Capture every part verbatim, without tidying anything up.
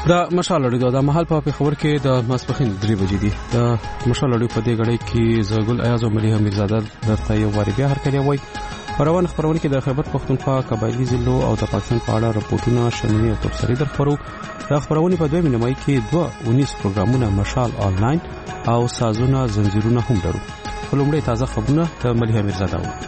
د مشال اړیو د محل په خبر کې د ماسپخین درې بجې دي. د مشال اړیو په دې غړي کې زګل ایاز او ملي امیرزاده درته یو واری بیا هر کړی وای. روان خبرونه کې د خیبر پختونخوا قبایلی ضلعو او د پاکستان په اړه راپورټونه شننې او تفسیري درخورو. د خبرونه په دوه نیمه کې دوه ونیس پروګرامونه مشال آنلاین او سازونه زنجیرونه هم لرو. خلومړی تازه خبرونه د ملي امیرزاده و.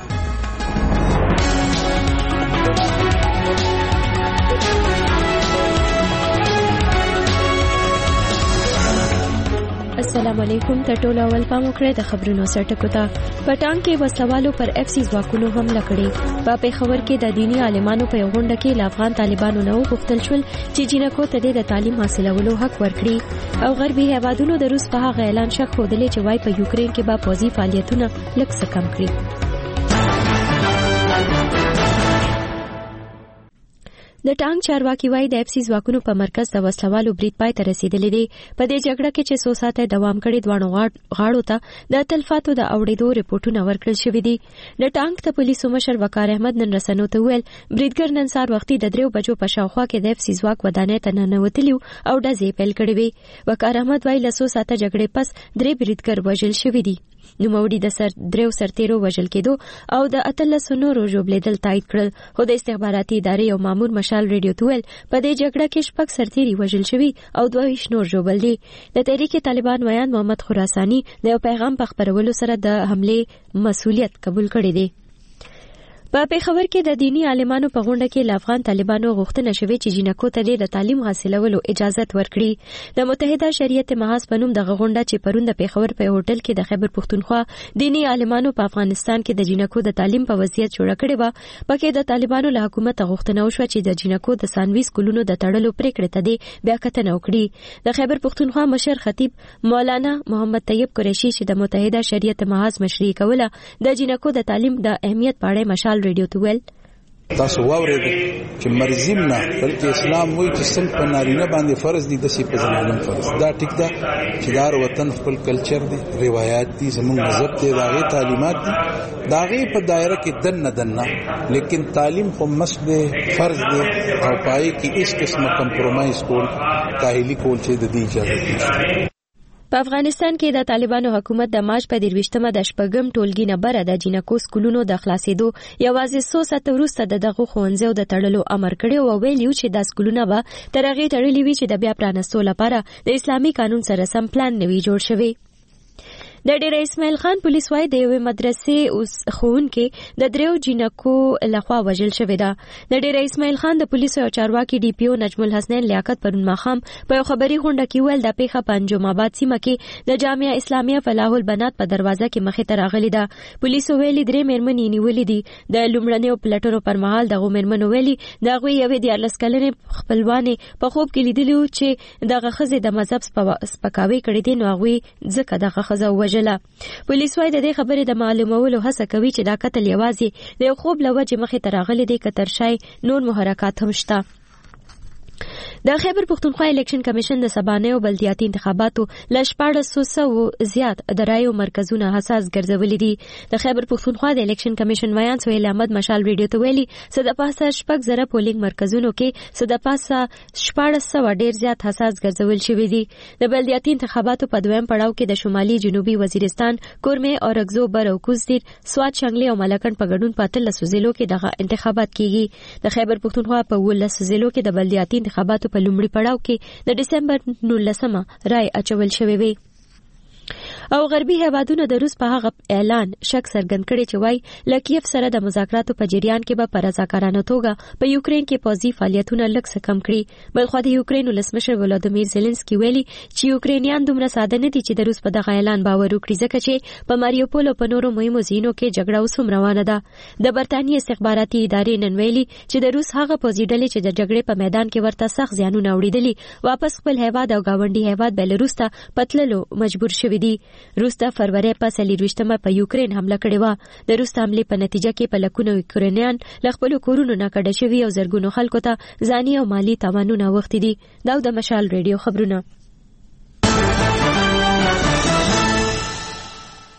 السلام علیکم. ته ټول اول پام وکړئ د خبرونو سرټکو ته. پټان کې وسوالو پر اف سی ځواکونو حمله کړې. په پیښور کې د دینی عالمانو په غونډه کې ل افغان طالبانو نو غوښتل شول چې جنکو ته د تعلیم حاصلولو حق ورکړي او غربي هیوادونو د روس په هغه اعلان شک خوده چې وای په یوکرين کې به پوځي فعالیتونه لږ څه کم کړي. د ټانک چارواکي وای د اف سی ځواکونو په مرکز د وسلوالو برید پای ته رسیدلې دي. په دې جګړه کې چې څو ساعته دوام کړي دوانو غاړو ته د تلفاتو د اوړېدو رپورټونه ورکړل شوې دي. د ټانک ته پولیسو مشر وقار احمد نن رسنو ته ویل بریدګر نن سهار وختي د دریو بجو په شاوخوا کې د اف سی ځواک ودانۍ ته ننوتلی او ډزې پیل کړې وي. وقار احمد وای له څو ساعته جګړې پس درې بریدګر وژل شوي دي. نوموړي د سر دریو سرتیرو وژل کېدو او د اتلسو نورو ژوبلیدل تایید کړل. خو د استخباراتي ادارې او مامور مشال ریډیو ته ویل په دې جګړه کې شپږ سرتیري وژل شوي او دوه ویشت نور ژوبل دي. د تحریک طالبان ویان محمد خراساني د یو پیغام په خپرولو سره د حمله مسؤلیت قبول کړی دی. په پیښور کې د دینی عالمانو په غونډه کې ل افغان طالبانو غوښتنه شوې چې جنکو ته د تعلیم حاصلولو اجازه ورکړي. د متحده شریعت محاذ په نوم د غونډه چې پرون د پیښور په هوټل کې د خیبر پختونخوا دینی عالمانو په افغانستان کې د جنکو د تعلیم په وضعیت جوړه کړې و. پکې د طالبانو له حکومت غوښتنه وشوه چې د جنکو د ثانوي سکولونو د تړلو پریکړه ته دی بیا کتنه وکړي. د خیبر پختونخوا مشر خطیب مولانا محمد طیب قریشي چې د متحده شریعت محاذ مشري کوله د جنکو د تعلیم د اهمیت په اړه مشال ریډیو ته ویل تاسو واورئ چې مرزم نه بلکې اسلام وایي چې څنګه په نارینه باندې فرض دي د سی په زنانه فرض دا ټیک ده چې دار وطن خپل کلچر دي روایت دي زموږ مذهب دي داغه تعلیمات دي داغه په دایره کې دن نه دن لیکن تعلیم خو مسد فرض دي او پای کې هیڅ قسمه کمپرمایز کول کاهلی کول چې د دې اجازه نشته. په افغانستان کې د طالبانو حکومت د مارچ په درویشتمه د شپږم ټولګي نه بره د جنکو سکولونو د خلاصېدو یوازې څو ساعته وروسته د دغه ښوونځیو د تړلو امر کړی او ویلي چې د سکولونه به تر هغې تړلي وي چې د بیا پرانستو لپاره د اسلامي قانون سره سم پلان نه وي جوړ شوی. د ډیر اسماعیل خان پولیس وای د یوې مدرسې اوس ښوونکې د دریو جنکو لخوا وژل شوی ده. د ډیر اسماعیل خان د پولیسو او چارواکي ډي پی او نجم الحسنین لیاقت پرون ماښام په یو خبري غونډه کې ویل د پیښه په انجم آباد سیمه کې د جامعه اسلامیه فلاح البنات په دروازه کې مخې ته راغلې ده. پولیسو ویلي درې مېرمنې نیولې دي. د لومړنیو پلټنو پر مهال دغه مېرمنو ویلي د هغوی یوې دیارلس کلنې خپلوانې په خوب کې لیدلي وو چې دغه ښځې د مذهب سپکاوی کړی دی نو هغوی ځکه دغه ښځه ووژله. پولیس وايي د دې خبرې د معلومولو هڅه کوي چې دا قتل یوازې د یو خوب له وجې مخې ته راغلی دی که تر شای نور محرکات هم شته. د خیبر پختونخوا الیکشن کمیشن د سبانیو بلدیاتي انتخاباتو ل شپاړس سوه زیات د رایو مرکزونه حساس ګرځولي دي. د خیبر پختونخوا د الیکشن کمیشن ویان سهیل احمد مشال ریډیو ته ویلي څه د پاسه شپږ زره پولینګ مرکزونو کې څه د پاسه شپاړس سوه ډیر زیات حساس ګرځول شوي دي. د بلدیاتي انتخاباتو په دویم پړاو کې د شمالي جنوبي وزیرستان کورمې او رګزو بر او کوزدیر سوات شنګلې او ملکن په ګډون په اتلسو ضلعو کې دغه انتخابات کیږي. د خیبر پختونخوا په ولسو ضلعو کې د بلدیاتي انتخاباتو په لومړي پړاو کې د ډسمبر نولسمه رای اچول شوی وي. او غربي هیوادونو د روس په هغه اعلان شک څرګند کړی چې وای لکیف سره د مذاکراتو په جریان کې به په رضاکارانه توګه په یوکرين کې پوځي فعالیتونه لږ څه کم کړي. بلخو د یوکرين ولسمشر ولادیمیر زيلنسکي ویلي چې یوکرینیان دومره ساده نه دي چې د روس په دغه اعلان باور وکړي ځکه چې په ماریوپول او په نورو مهمو ځایونو کې جګړه اوس هم روانه ده. د برتانیې استخباراتي ادارې نن ویلي چې د روس هغه پوځي ډلې چې د جګړې په میدان کې ورته سخت زیانونه وړېدلي واپس خپل هیواد او گاونډي هیواد بیلاروس ته پتللو مجبور شوي دي. روس د فروری په څلورویشتمه په یوکرين حمله کړې وه. د روس حملې په نتیجه کې په لکونو یوکرینیان له خپلو کورونو نه کډه شوي او زرګونو خلکو ته ځاني او مالي تاوانونه اوښتي دي. دا د مشال ریډیو خبرونه.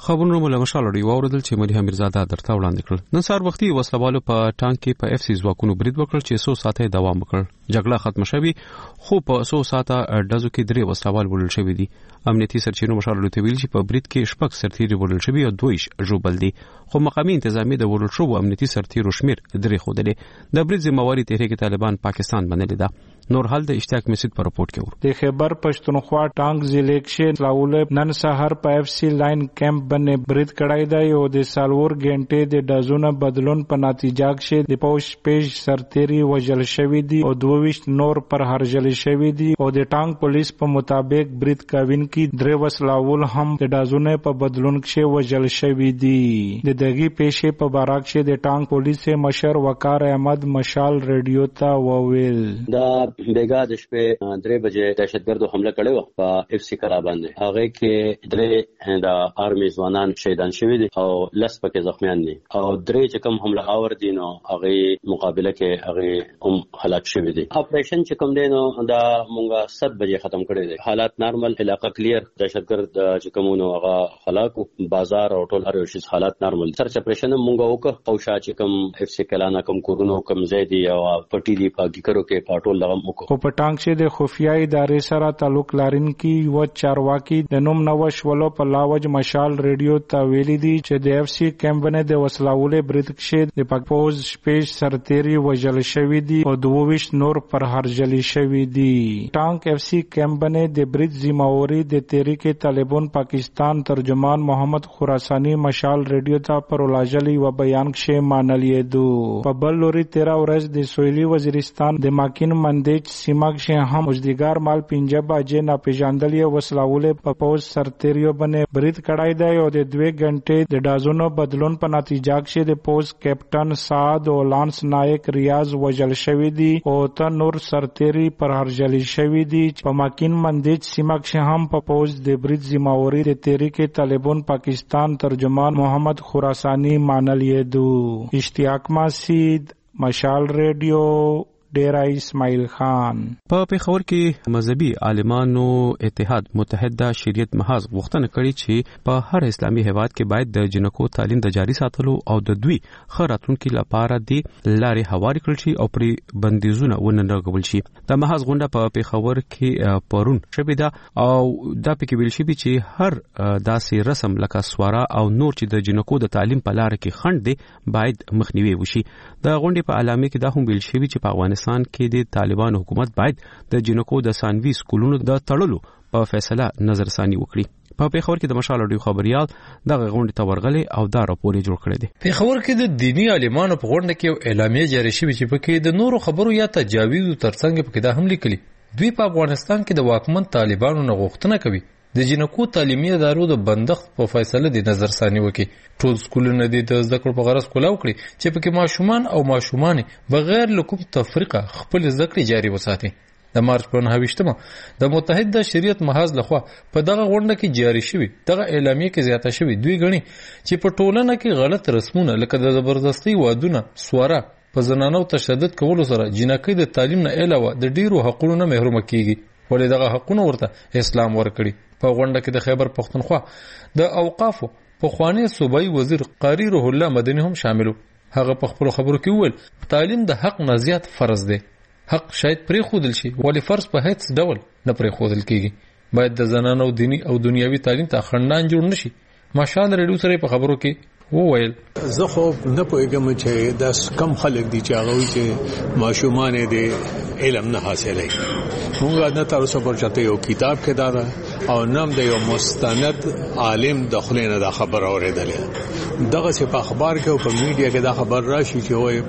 خبرونه مو لمشال لري واوردل چې ملي امیرزاده درته وړاندې کړل. نن سهار وختي وسلوالو په ټانک کې په اف سی ځواکونو برید وکړ چې څو ساعته دوام وکړ. جګړه ختم شوه خو په څو ساعته ډزو کې درې وسلوال وړل شوی دي. امنیتي سرچینو مشال لري ویل چې په برید کې شپږ سرتیري وړل شوی او دویش ژوبل دي. خو مقامي انتظامی د وړل شوو امنیتي سرتیرو شمیر درې خودلې. د برید ذمہواری تحریک طالبان پاکستان باندې ده. نور حال د اشتیاق مسجد پر رپورټ کې ور. د خیبر پښتونخوا ټانک ضلع کې لاول نن سحر په اف سی لاین کیمپ باندې برید کړای دی او د سالور غنټې د ډازونو بدلون په نتیجه کې د پوش پیش سرتیري وژل شوی دي او دویش نور پر هرجل شوی دي او د ټانک پولیس په مطابق برید کاوین کې درې وسلاول هم د ډازونو په بدلون کې وژل شوی دي. د دغه پیښې په بارک کې د ټانک پولیس مشر وقار احمد مشال رادیو ته وویل دا بیګا د شپې درې بجې دهشتګردو حمله کړې و په اف سی کلا باندې. هغه کې درې د آرمي ځوانان شهیدان شوي دي او لس پکې زخمیان دي او درې چې کوم حمله آور دي نو هغه مقابله کې هغه هم هلاک شوي دي. اپریشن چې کوم دی نو دا مونږه سات بجې ختم کړی دی. حالات نارمل، علاقه کلیر، دهشتګرد چې کومونو هغه هلاک، بازار او ټول هر شي حالات نارمل. سرچ اپریشن مونږه وکړ او شا چې کوم اف سی کلا نه کوم کورونو کوم زیدي او پټی دی په ګیکرو کې پټول لغم خو په ټانک کې د خفیه ادارې سره تعلق لرونکي و چارواکي د نوم نوښ ولو په لاوج مشال ریډیو ته ویلي دي چې د اف سی کیمپ باندې د وسلاولې برید کې د پاکپوز شپږ سرتیري وژل شوی دي او دوه نور پر هرجل شوی دي. ټانک اف سی کیمپ باندې د برید ذمہواری د تحریک طالبان پاکستان ترجمان محمد خراسانی مشال ریډیو ته پر ولاجلی و بیان کې مانلې دو. په بل لوري تیرا ورځ د سویلي وزیرستان د ماکین مندې سیمه کې هم اوسدګار مال پنځه بجې ناپېژندلې وسلاولې په پوز سرتیریو باندې برید کړای دی او د دوه غنټې د ډازونو بدلون په نتیجه کې د پوز کیپټن سعد او لانس نایک ریاض وژل شوی دي او ته نور سرتیری پر هرجل شوی دي. په ماکین مندې سیمه کې هم په پوز د برید ذمہواری د تحریک طالبان پاکستان ترجمان محمد خراسانی مانلې دو. اشتیاق مسجد مشال ریډیو ډیرا اسماعیل خان. په پیښور کې مذهبي عالمانو اتحاد متحده شریعت محاذ غوښتنه کړې چې په هر اسلامي هیواد کې باید د جنکو تعلیم د جاري ساتلو او د دوی خراتونکو لپاره د لارې هواري کړل شي او پر بندیزونه ونه لګول شي. د محاذ غونډه په پیښور کې پرون شوې ده او دا پکې ویل شوی چې هر داسې رسم لکه سوارا او نور چې د جنکو د تعلیم په لار کې خنډ دي باید مخنیوي وشي. د غونډې په اعلامیه کې دا هم ویل شوی چې په افغانستان کې د طالبانو حکومت باید د جنکو د ثانوي سکولونو د تړلو په فیصله نظر ثاني وکړي. په پیښور کې د مشال اډیو خبريال دغه غونډې ته ورغلي او دا راپور جوړ کړی دی. پیښور کې د دینی عالمانو په غونډه کې اعلامیه جاری شوې چې پکې د نورو خبرو یا تجاویز ترڅنګ پکې دا هم لیکلي دوی په افغانستان کې د واکمن طالبانو نه غوښتنه کوي د جنکو تعلیمي ادارو د بندښت په فیصله د نظر ثاني وکړي. ټول سکولونه د زده کړو په غرض کولاو کړي چې پکې ماشومان او ماشومان بغیر له کوم تفریقه خپل زده کړې جاري وساتي. د مارچ په نهه ویشتمه د متحده شریعت محاذ لخوا په دغه غونډه کې جاری شوی دغه اعلامیه کې زیاته شوی دوی غني چې په ټولنه کې غلط رسمونه لکه د زبردستي وادونه، سواره، په زنانو تشدد کولو سره جنکۍ د تعلیم نه علاوه د ډیرو حقوقو نه محروم کیږي. ولې دغه حقونه ورته اسلام ورکړي. په غونډه کې د خیبر پښتونخوا د اوقافو پخوانی صوبایي وزیر قاری روح الله مدني هم شاملو. هغه په خپل خبرو کې وویل تعلیم د حق نه زیات فرض دی. حق شاید پرې خودل شي ولی فرض په هیڅ ډول نه پرې خودل کیږي. باید د زنانو دینی او دنیوي تعلیم ته خنډان جوړ نشي. ماشال ریډیو سره په خبرو کې وویل زه خو نه پوهیږم چې دا کم خلک دي چې هغه چې ماشومان دې علم نه حاصلوي. موږ نه تر اوسه پر چاته یو کتاب کې دا او نام د یو مستند عالم د خلینو دا خبر اوریدلې. دغه څه په اخبار کې او په میډیا کې دا خبر راشي چې وای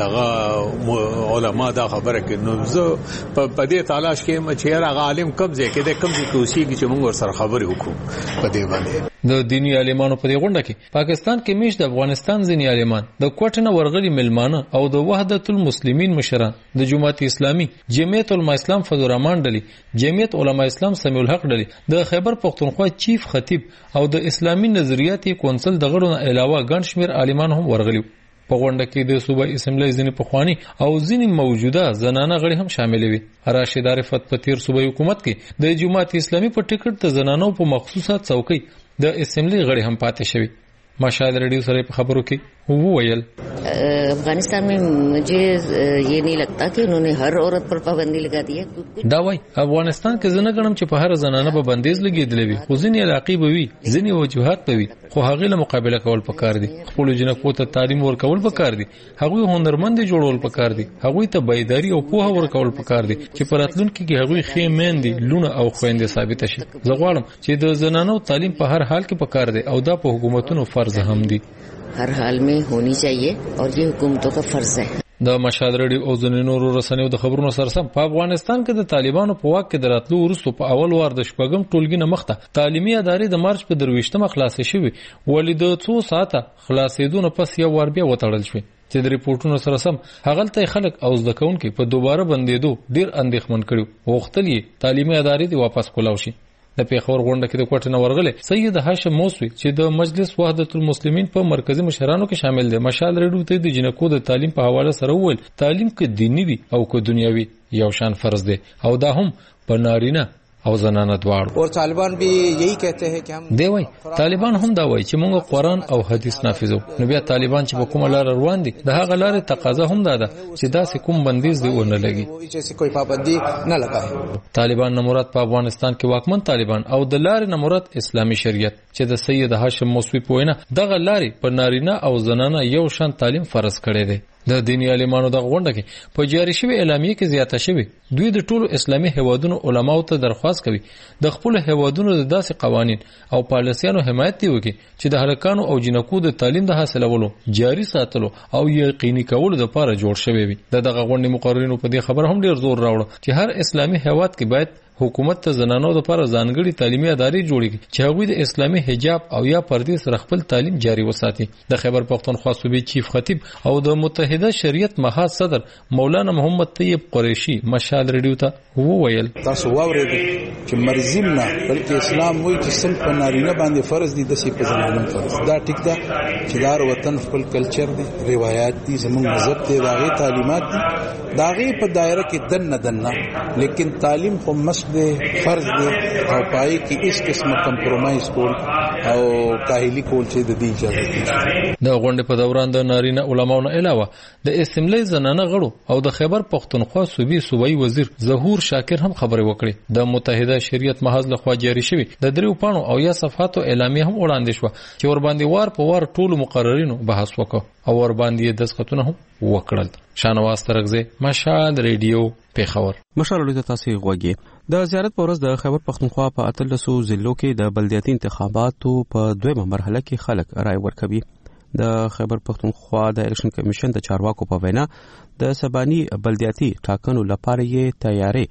دغه علما دا خبره کوي. نو زه په دې تلاش کې م چې هغه عالم کم ځای کې د کم ځای توصیه چې موږ ور سره خبرې وکړو په دې باندې. د دینی عالمانو په غونډه کې پاکستان کې میش د افغانستان ځینی عالمان د کوټنه ورغلي ملمانه او د وحدت المسلمین مشران د جماعت اسلامي، جمعیت علماء اسلام فضل الرحمن ډلې، جمعیت علماء اسلام سمیع الحق ډلې، د خیبر پښتونخوا چیف خطیب او د اسلامي نظریاتي کونسل د غړو نه علاوه ګڼ شمېر عالمان هم ورغلي. په غونډه کې د صوبایي اسمبلی ځینې پخوانی او ځینې موجوده زنانه غړي هم شامل وي. راشد عارفت په تیر صوبایي حکومت کې د جماعت اسلامي په ټیکټ د زنانو په مخصوصه څوکۍ د اسمبلی غړي هم پاتې شوی. ماشاءالله ریډیو سره په خبرو کې وویل افغانستان में मुझे ये नहीं लगता कि उन्होंने हर औरत पर पाबंदी लगा दी है. دا وای افغانستان کې زنه غنم چې په هر زنانه به بندیز لګیدلې وي، خو ځینې علاقې به وي، ځینې وجوهات به وي، خو هغه له مقابله کول پکار دي. خپل جنکو ته تعلیم ورکول پکار دي، هغه هنرمند جوړول پکار دي، هغه ته بیداری او پوهه ورکول پکار دي چې پراتلونکو کې هغه خېمین دي لونه او خويندې ثابت شي. زه غواړم چې د زنانو تعلیم په هر حال کې پکار دي او دا په حکومتونو فرض هم دي. हर हाल में होनी चाहिए और ये हुकूमतों का फर्ज है. د مشهد ریډیو او ځینې نورو رسنیو د خبرونو سره سم په افغانستان کې د طالبانو په واک کې دراتلو وروسته په اول وار د شپږم ټولګي نه مخته تعلیمي ادارې د مارچ په درویشتمه خلاصې شوې، ولې د څو ساعته خلاصېدو پس یو وار بیا وتړل شوې چې د ریپورتونو سره سم هغلته خلک او زده کوونکي په دوباره بندېدو ډیر اندېښمن کړي، غوښتل یې تعلیمي ادارې دې واپس کولاو شي. د پیښور غونډه کې د کوټه نه ورغله سید هاشم موسوی چې د مجلس وحدت المسلمین په مرکزی مشرانو کې شامل دي، مشال ریډیو ته د جنکو د تعلیم په حواله سره وویل تعلیم کې دینی وي او کې دنیوي یو شان فرض دی او دا هم په نارینه او زنانه دواړو. اور طالبان بھی یہی کہتے ہیں کہ هم دی وای طالبان هم دا وای چې موږ قرآن او حدیث نافذو. نو بیا طالبان چې په کومه لار روان دي د هغه لارې تقاضا هم دا ده چې داسې کوم بندیز دی ونه لګي، جیسے کوئی پابندی نه لګای. طالبان نه مراد په افغانستان کې واکمن طالبان او د لارې نه مراد اسلامي شریعت چې د سید هاشم موسوی په وینا دغه لارې په نارینه او زنانه یو شان تعلیم فرض کړی دی. د دینی عالمانو د غونډه کې په جاری شوی اعلامیه کې زیاته شوی دوی د ټولو اسلامي هیوادونو علماو ته درخواست کوي د خپل هیوادونو د داسې قوانین او پالیسیانو حمایت دی وکړي چې د هلکانو او جنکو د تعلیم د حاصلولو جاری ساتلو او یقیني کولو لپاره جوړ شوی وي. دغه غونډې مقررینو په دې خبره هم ډیر زور راوړ چې هر اسلامي هیواد کې باید حکومت ته زنانو لپاره ځانګړي تعلیمي ادارې جوړې کړي چې هغوی د اسلامي حجاب او یا پردې سره خپل تعلیم جاری وساتي. د خیبر پختونخوا صوبې چیف خطیب او د متحده شریعت محاذ صدر مولانا محمد طیب قریشی مشال ریډیو ته وویل تاسو واورئ چې مرزم نه بلکې اسلام وایي چې څنګه په نارینه باندې فرض دي د سي په زنانو فرض. دا ټیک ده چې دار وطن خپل کلچر دي، روایت دي، زموږ مذهب دی، داغه تعلیمات دي، داغه په دایره کې دن نه دنه، لیکن تعلیم خو مس دے فرض دے او پای کې اس قسمه کمپرومایز کول او کاهلی کول چې د دې اجازه دي. د غونډې په دوران د نارینه علماو نه علاوه د اسمبلی زنانه غړو او د خیبر پختونخوا صوبې صوبایي وزیر ظهور شاکر هم خبرې وکړې. د متحده شریعت محاذ لخوا جاری شوی د دریو پاڼو او یا صفحاتو اعلامیه هم وړاندې شو چې ور باندې وار په وار ټول مقررینو بحث وکړ او ور باندې دسخطونه هم وکړل. شانواز ترغزه مشال ریډیو پیښور. مشال ریډیو تاسو غوږی د زیارت په ورځ د خیبر پختونخوا په اتلسو ضلعو کې د بلدیاتي انتخاباتو په دویمه مرحله کې خلک رائے ورکوي. د خیبر پختونخوا د الیکشن کمیشن د چارواکو په وینا د سباني بلدیاتي ټاکنو لپاره یې تیاری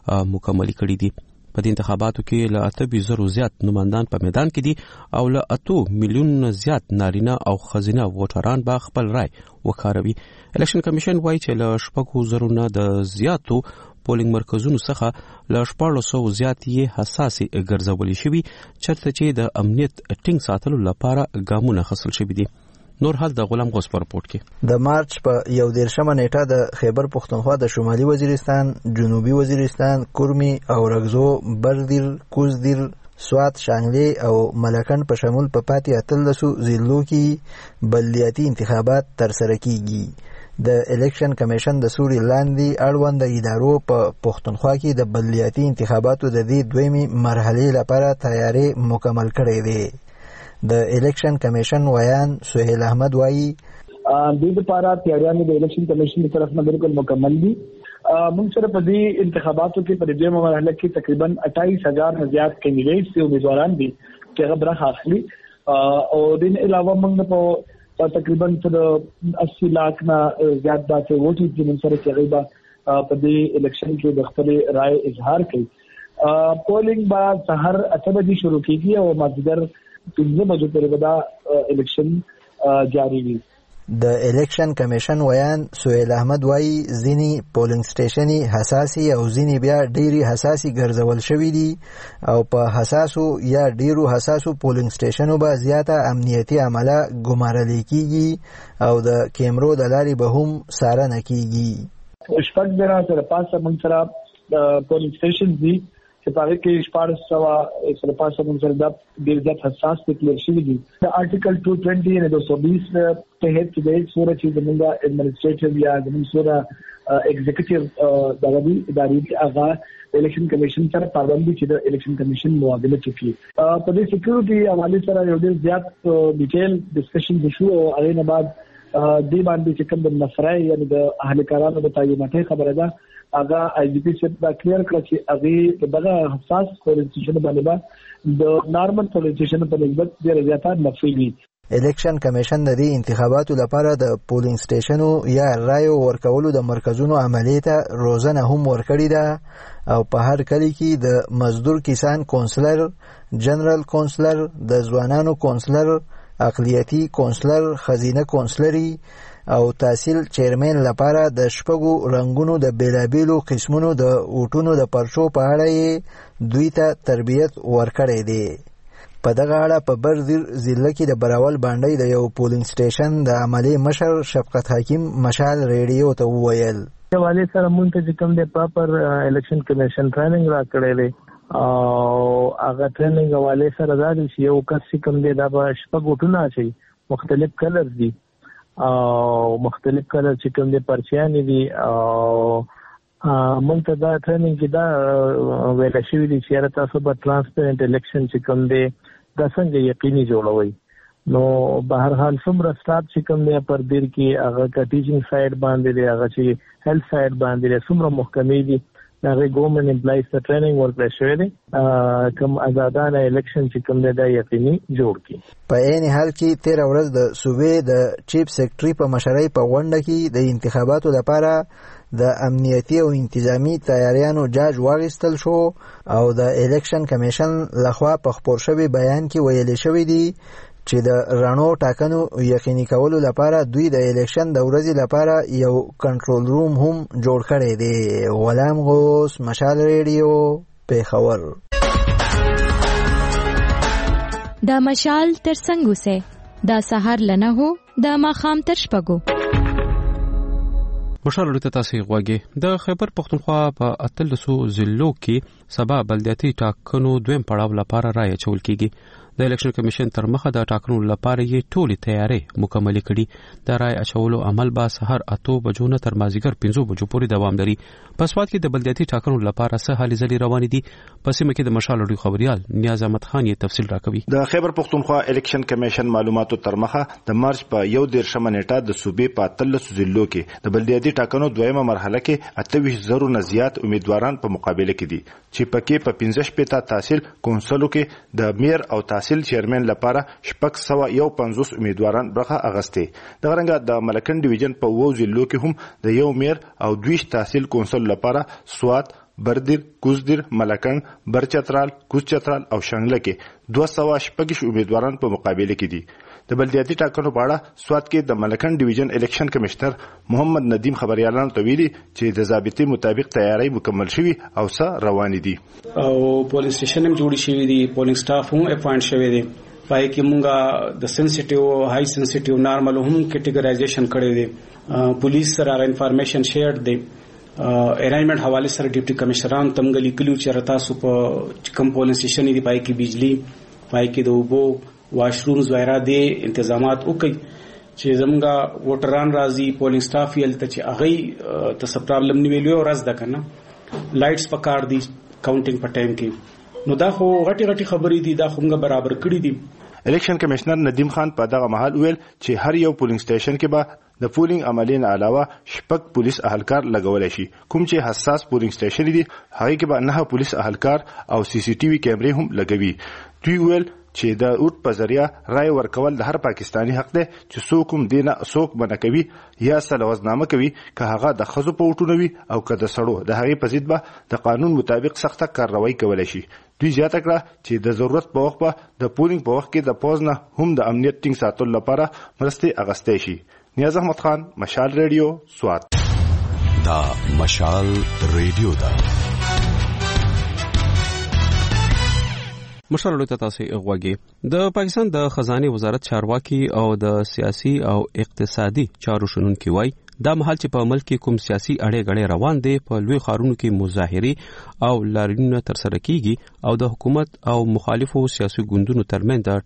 مکمل کړي دي. په دې انتخاباتو کې له اته زرو زیات نمائندان په میدان کې دي او له اته میلیون زیات نارینه او ښځینه ووټران به خپل رائے وکاروي. الیکشن کمیشن وایي چې له شپږو زرو نه د زیاتو پولینګ مرکزونو څخه له شپږ سوه زیات یې حساسې ګرځولې شوي چېرته چې د امنیت ټینګ ساتلو لپاره ګامونه اخیستل شوي دي. نور حال د غلام غوث په رپورټ کې د مارچ په یو دیرشمه نیټه د خیبر پختونخوا د شمالي وزیرستان، جنوبي وزیرستان، کورمی او رګزو، بردیر، کوزدیر، سوات، شانګلې او ملکن په شمول په پاتې اتلسو ضلعو کې بلدیاتي انتخابات ترسره کیږي. د الیکشن کمیشن د سوري لاندې اړوند ادارو په پختونخوا کې د بلدیاتي انتخاباتو د دې دویمې مرحلې لپاره تیاری مکمل کړی دی. د الیکشن کمیشن ویان سہیل احمد وایي د دې لپاره تیاریانې د الیکشن کمیشن تر طرف نه بالکل مکمل دي. موږ سره په دې انتخاباتو کې په دې مرحله کې تقریبا اٹھائیس ہزار نه زیات کینډیډیټس او امیدواران دي چې هغه برخه اخلي او د دې علاوه موږ په تقریبا تر اسی لاکھ نه زیات داسې ووټ چې موږ سره کوي په دې الیکشن کې د خپل رائے اظهار کوي. پولینګ به سحر اته بجې شروع کیږي او مازدیګر پنځه بجو پورې به دا الیکشن جاری وي. د الیکشن کمیشن ویان سہیل احمد وایي ځینې پولینګ سټیشنې حساسي او ځینې بیا ډېری حساسي ګرځول شوي دي او په حساسو یا ډېرو حساسو پولینګ سټیشنو به زیاته امنیتي عمله ګمارل کیږي او د کیمرو د لارې به هم څارنه کیږي. شپږ زره تر پاسه موږ سره پولینګ سټیشن دي چې په هغه کې شپږ سوه سره پنځه سوه سره د ډېر زیات حساس ډیکلیئر شوي دي. د آرټیکل دو سو بیس نه دو سو بیس تحت چې د سوره چې زموږ ایڈمنسټریټیو یا زموږ سوره ایگزیکټیو دغه دی ادارې هغه الیکشن کمیشن سره پابندي چې د الیکشن کمیشن موافقه کوي. په دې سکیورټي حواله سره یو ډېر زیات ډیټیل ډسکشن وشو او هغه نه بعد دې باندې چې کوم د نفرای یعنی د اهلکارانو د تعیناتي خبره ده هغه آی جی پی سره دا کلیر کړ چې هغه دغه حساس پولیټیشن باندې د نارمل پولیټیشن په نسبت ډېر زیات نفي وي. الیکشن کمیشن د دې انتخاباتو لپاره د پولینګ سټیشنو یا رایو ورکولو د مرکزونو عملیه ته روزنه هم ورکړې ده او په هر کلی کې د مزدور کسان کونسلر، جنرال کونسلر، د ځوانانو کونسلر، اقلیتی کونسلر، خزینه کونسلری او تحصیل چیرمن لپاره د شپږو رنگونو د بیلابیلو قسمونو د اوټونو د پرچو په اړه دوی ته تربیت ورکړی دی. په دغه اړه په بردیر ضلع کې د براول باندې د یو پولینګ سټیشن د عملی مشر شفقت حکیم مشال ریډیو ته وویل حواله سره مونږ ته کوم د پراپر الیکشن کمیشن ټریننګ را کړی دی او هغه ټریننګ حواله سره دا چې یو کس کوم دی دا شپږ وټونه شي مختلف کلر دي او مختلف کلر چې کوم دی پرچیان دي او مونږ ته دا ټریننګ کې دا ویل شوی دی چې تاسو به ترانسپیرنت الیکشن چې کوم دی دا څنګه یقیني جوړوي. نو به هر حال څومره سټاف چې کوم دی پر دیر کې هغه کا ټیچینګ سایډ باندې دی هغه چې هیلث سایډ باندې دی څومره محکمې دي هغه ګورنمنت امپلایز ته ټریننګ ورکړل شوی دی کوم آزادانه الیکشن چې کوم دی دا یقیني جوړ کړي. په عین حال کې تیر ورځ د صوبې د چیف سیکرټري په مشرۍ په غونډه کې د انتخاباتو لپاره د امنیتي او انتظامی تیاریانو جاج واغستل شو او د الیکشن کمیشن لخوا په خبر شوی بیان کې ویل شوی دی چې د رانو ټاکنو یقیني کولو لپاره دوی د الیکشن د ورځې لپاره یو کنټرول روم هم جوړ کړی دی. غلام غوث، مشال ریډیو، پیښور. دا مشال تر څنګه سه دا سحر لنه هو دا ماخام تر شپږو. مشال ورته تاسو غواګي د خیبر پختونخوا په اتلسو ضلعو کې سبا بلدیاتي ټاکنو دویم پړاو لپاره رایه چول کیږي. د الیکشن کمیشن تر مخه د ټاکنو لپاره یې ټولې تیارې مکمل کړي. د رایه اچولو عمل به سحر اته بجو نه تر مازیګر پنځه بجو پورې دوام لري. په سواد کې د بلدیاتي ټاکنو لپاره څه حالې ځلې روانې دي. په سیمه کې د مشال ورته خبريال نیاز احمد خان یې تفصیل راکوي. د خیبر پختونخوا الیکشن کمیشن معلوماتو تر مخه د مارچ په یو دیرشمه نیټه د صوبې په اتلسو ضلعو کې د بلدیاتي ټاکنو دویمه مرحله کې اته ویشت زرو نه زیات امیدواران په مقابله کې دي چې پکې په پنځه شپږ تحصیل کونسلو کې د میر او تحصیل چیرمن لپاره شپږ سوه یو پنځوس امیدواران برخه اغستې. دغه رنګه د ملکن ډیویژن په اوو ضلعو کې هم د یو میر او دویشت تحصیل کونسل لپاره سوات، بردیر، کوزدیر، ملکن، برچترال، کوزچترال او شنګله کې دوه سوه شپږ امیدواران په مقابله کې دي. د بلدیاتي ټاکنو په اړه سوات کې د ملکن ډیویژن الیکشن کمشنر محمد ندیم خبريالانو ته ویلي چې د ضابطې مطابق تیاری مکمل شوی او څه روان دي او پولیس سټیشن هم جوړ شوی دي، پولینګ سټاف هم اپاینټ شوی دي. پای کې مونږه د سنسټیو هاي سنسټیو نارمل هم کټګورایزیشن کړی دي. پولیس سره انفارمیشن شیر دي. ارینجمنٹ حواله سره ډیپټي کمشنران تمګلی کلیو چې راتاسو په کم پولیس سټیشن دی، پای کې بجلی، پای کې د اوبو واشرومز وغیرہ دي انتظامات وکړي چې زمونږه ووټران راځي. پولینګ سټاف یې لته چې هغه ته څه پرابلم نه ویلو ورځ ده کنه لایټس پکار دي کاونټینګ په ټایم کې. نو دا خو غټي غټي خبرې دي، دا خو برابر کړی دي. الیکشن کمشنر ندیم خان په دغه محل ویل چې هر یو پولینګ سټیشن کې به د پولینګ عملین علاوه شپږ پولیس اهلکار لګول شي. کوم چې حساس پولینګ سټیشن دي هغه کې به نه پولیس اهلکار او سی سی ټي وي کیمرې هم لګوي. دوی ویل چې د اوټ په ذریعہ رای ورکول د هر پاکستانی حق دی چې څوک هم دینه څوک منع کوي یا سلوزنامه کوي که هغه د خزو په اوټونه وي او که د سړو د هغې په ضد به د قانون مطابق سخته کارروایي کولی شي. دوی زیاته کړه چې د ضرورت په وخت به د پولینګ په وخت کې د پوز نه هم د امنیت ټینګ ساتلو لپاره مرستې اغستی شي. نیاز احمد خان، مشال ریډیو، سوات. دا مشال ریډیو ده. مشال ورته تاسو غواګي د پاکستان د خزانه وزارت چارواکي او د سیاسي او اقتصادي چارو شنونکي وای دا مهال چې په ملک کې کوم سیاسي اړې غړې روان دي په لوی ښارونو کې مظاهرې او لاریونونه ترسره کیږي او د حکومت او مخالفو سیاسي ګوندونو ترمنځ د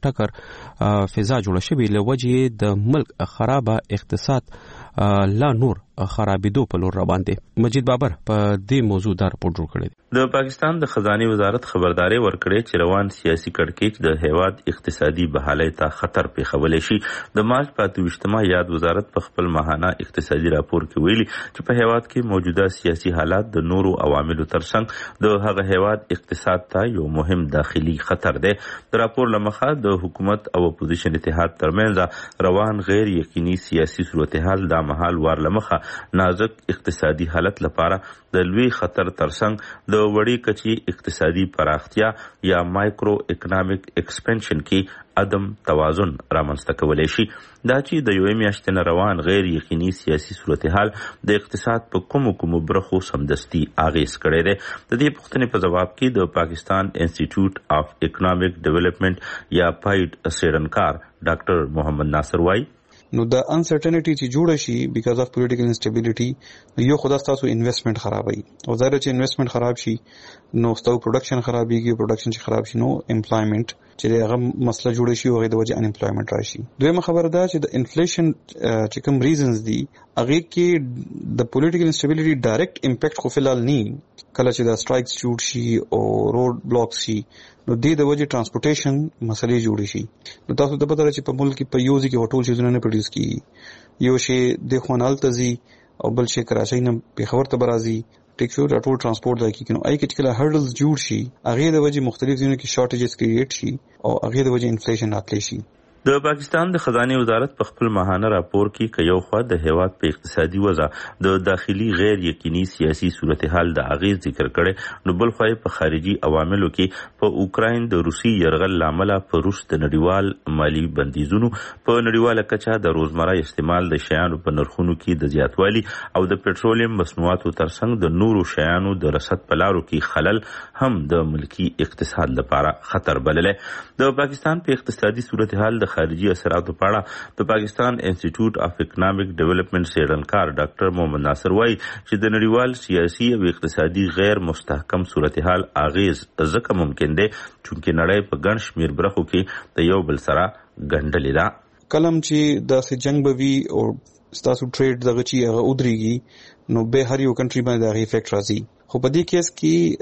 ټکر فضا جوړه شوې لوجې د ملک خرابه اقتصاد لا نور خرابېدو په لور روان دي. مجید بابر په دې موضوع دا راپور جوړ کړی. د پاکستان د خزانه وزارت خبرداري ورکړې چې روان سیاسي کړکېچ د هیواد اقتصادي بحالۍ ته خطر پیښولی شي. د مارچ په اتویشتمه یاد وزارت په خپل ماهانه اقتصادي راپور کې ویلي چې په هیواد کې موجوده سیاسي حالات د نورو عواملو ترڅنګ د هغه هیواد اقتصاد ته یو مهم داخلي خطر دی. د راپور لمخه د حکومت او اپوزیشن اتحاد ترمنځ روان غیر یقیني سیاسي صورتحال د مهال وار لمخه نازک اقتصادي حالت لپاره د لوی خطر ترڅنګ د وړي کچي اقتصادي پراختیا یا مایکرو اکونومیک ایکسپنشن کې عدم توازن رامنځته کولی شي. دا چې د یوې میاشتې نه روان غیر یقیني سیاسي صورتحال د اقتصاد په کومو کومو برخو سمدستي اغیز کړی دی. د دې پوښتنې په ځواب کې د پاکستان انسټیټیوټ اف اکونومیک ډیولپمنٹ یا پایډ څېړنکار ډاکټر محمد ناصر وایي نو د انسرټنټی چې جوړ شي بیکاز اف پولیټیکل انسټیبিলিټي یو خدا تاسو انویسټمنٹ خرابوي او ظاهر چې انویسټمنٹ خراب شي نو ستاسو پروډکشن خرابيږي پروډکشن چې خراب شي نو امپلایمنٹ چې هغه مسله جوړ شي او هغه د وجه ان امپلایمنٹ راشي. دویمه خبره ده چې د انفلیشن چې کوم ریزنز دي هغه کې د پولیټیکل انسټیبিলিټي ډایرکټ امپیکټ خو فلال نه کله چې د سټرایکس جوړ شي او روډ بلاک شي نو د د وجه ترانسپورټیشن مسلې جوړ شي. نو تاسو ته پته چې په ملک کې په یوزي کې ټول شي نه پروډوس کی یو شی د خونال تزي او بل شي کراچۍ نه پیښور ته برازي ټیک شو ټول ترانسپورټ د کې نو اي کې کله هرډلز جوړ شي هغه د وجه مختلف ځینو کې شارټیجز کریټ شي او هغه د وجه انفلیشن راتلی شي. د پاکستان د خزانه وزارت په خپل ماهانه راپور کې کيو خو د هیواد په اقتصادي وضع د داخلي غیر یقیني سیاسي صورتحال د اغیز ذکر کړي نو بل خو په خارجي عواملو کې په اوکراین د روسي يرغل لامل په روس د نړیوال مالی بندیزونو په نړیواله کچه د روزمره استعمال د شیانو په نرخونو کې د زیاتوالي او د پېټرولیم مصنوعاتو ترڅنګ د نورو شیانو د رسد په لارو کې خلل هم د ملکی اقتصاد لپاره خطر بللې. د پاکستان په اقتصادي صورتحال د خارجي اثراتو په اړه د پاکستان انسټیټیوټ اف اکونومیک ډیولپمنٹ څېړنکار ډاکټر محمد ناصر وایي چې د نړیوال سیاسي او اقتصادي غیر مستحکم صورتحال اغیز ځکه ممکن دی چې نړۍ په ګڼ شمېر برخو کې د یو بل سره ګنډلې ده. کلم چې داسې جنگ به وي او ستاسو ټریډ دغه چې هغه ودرېږي نو به هر یو کنټري باندې هغه افیکټ راځي. خو په دې کیس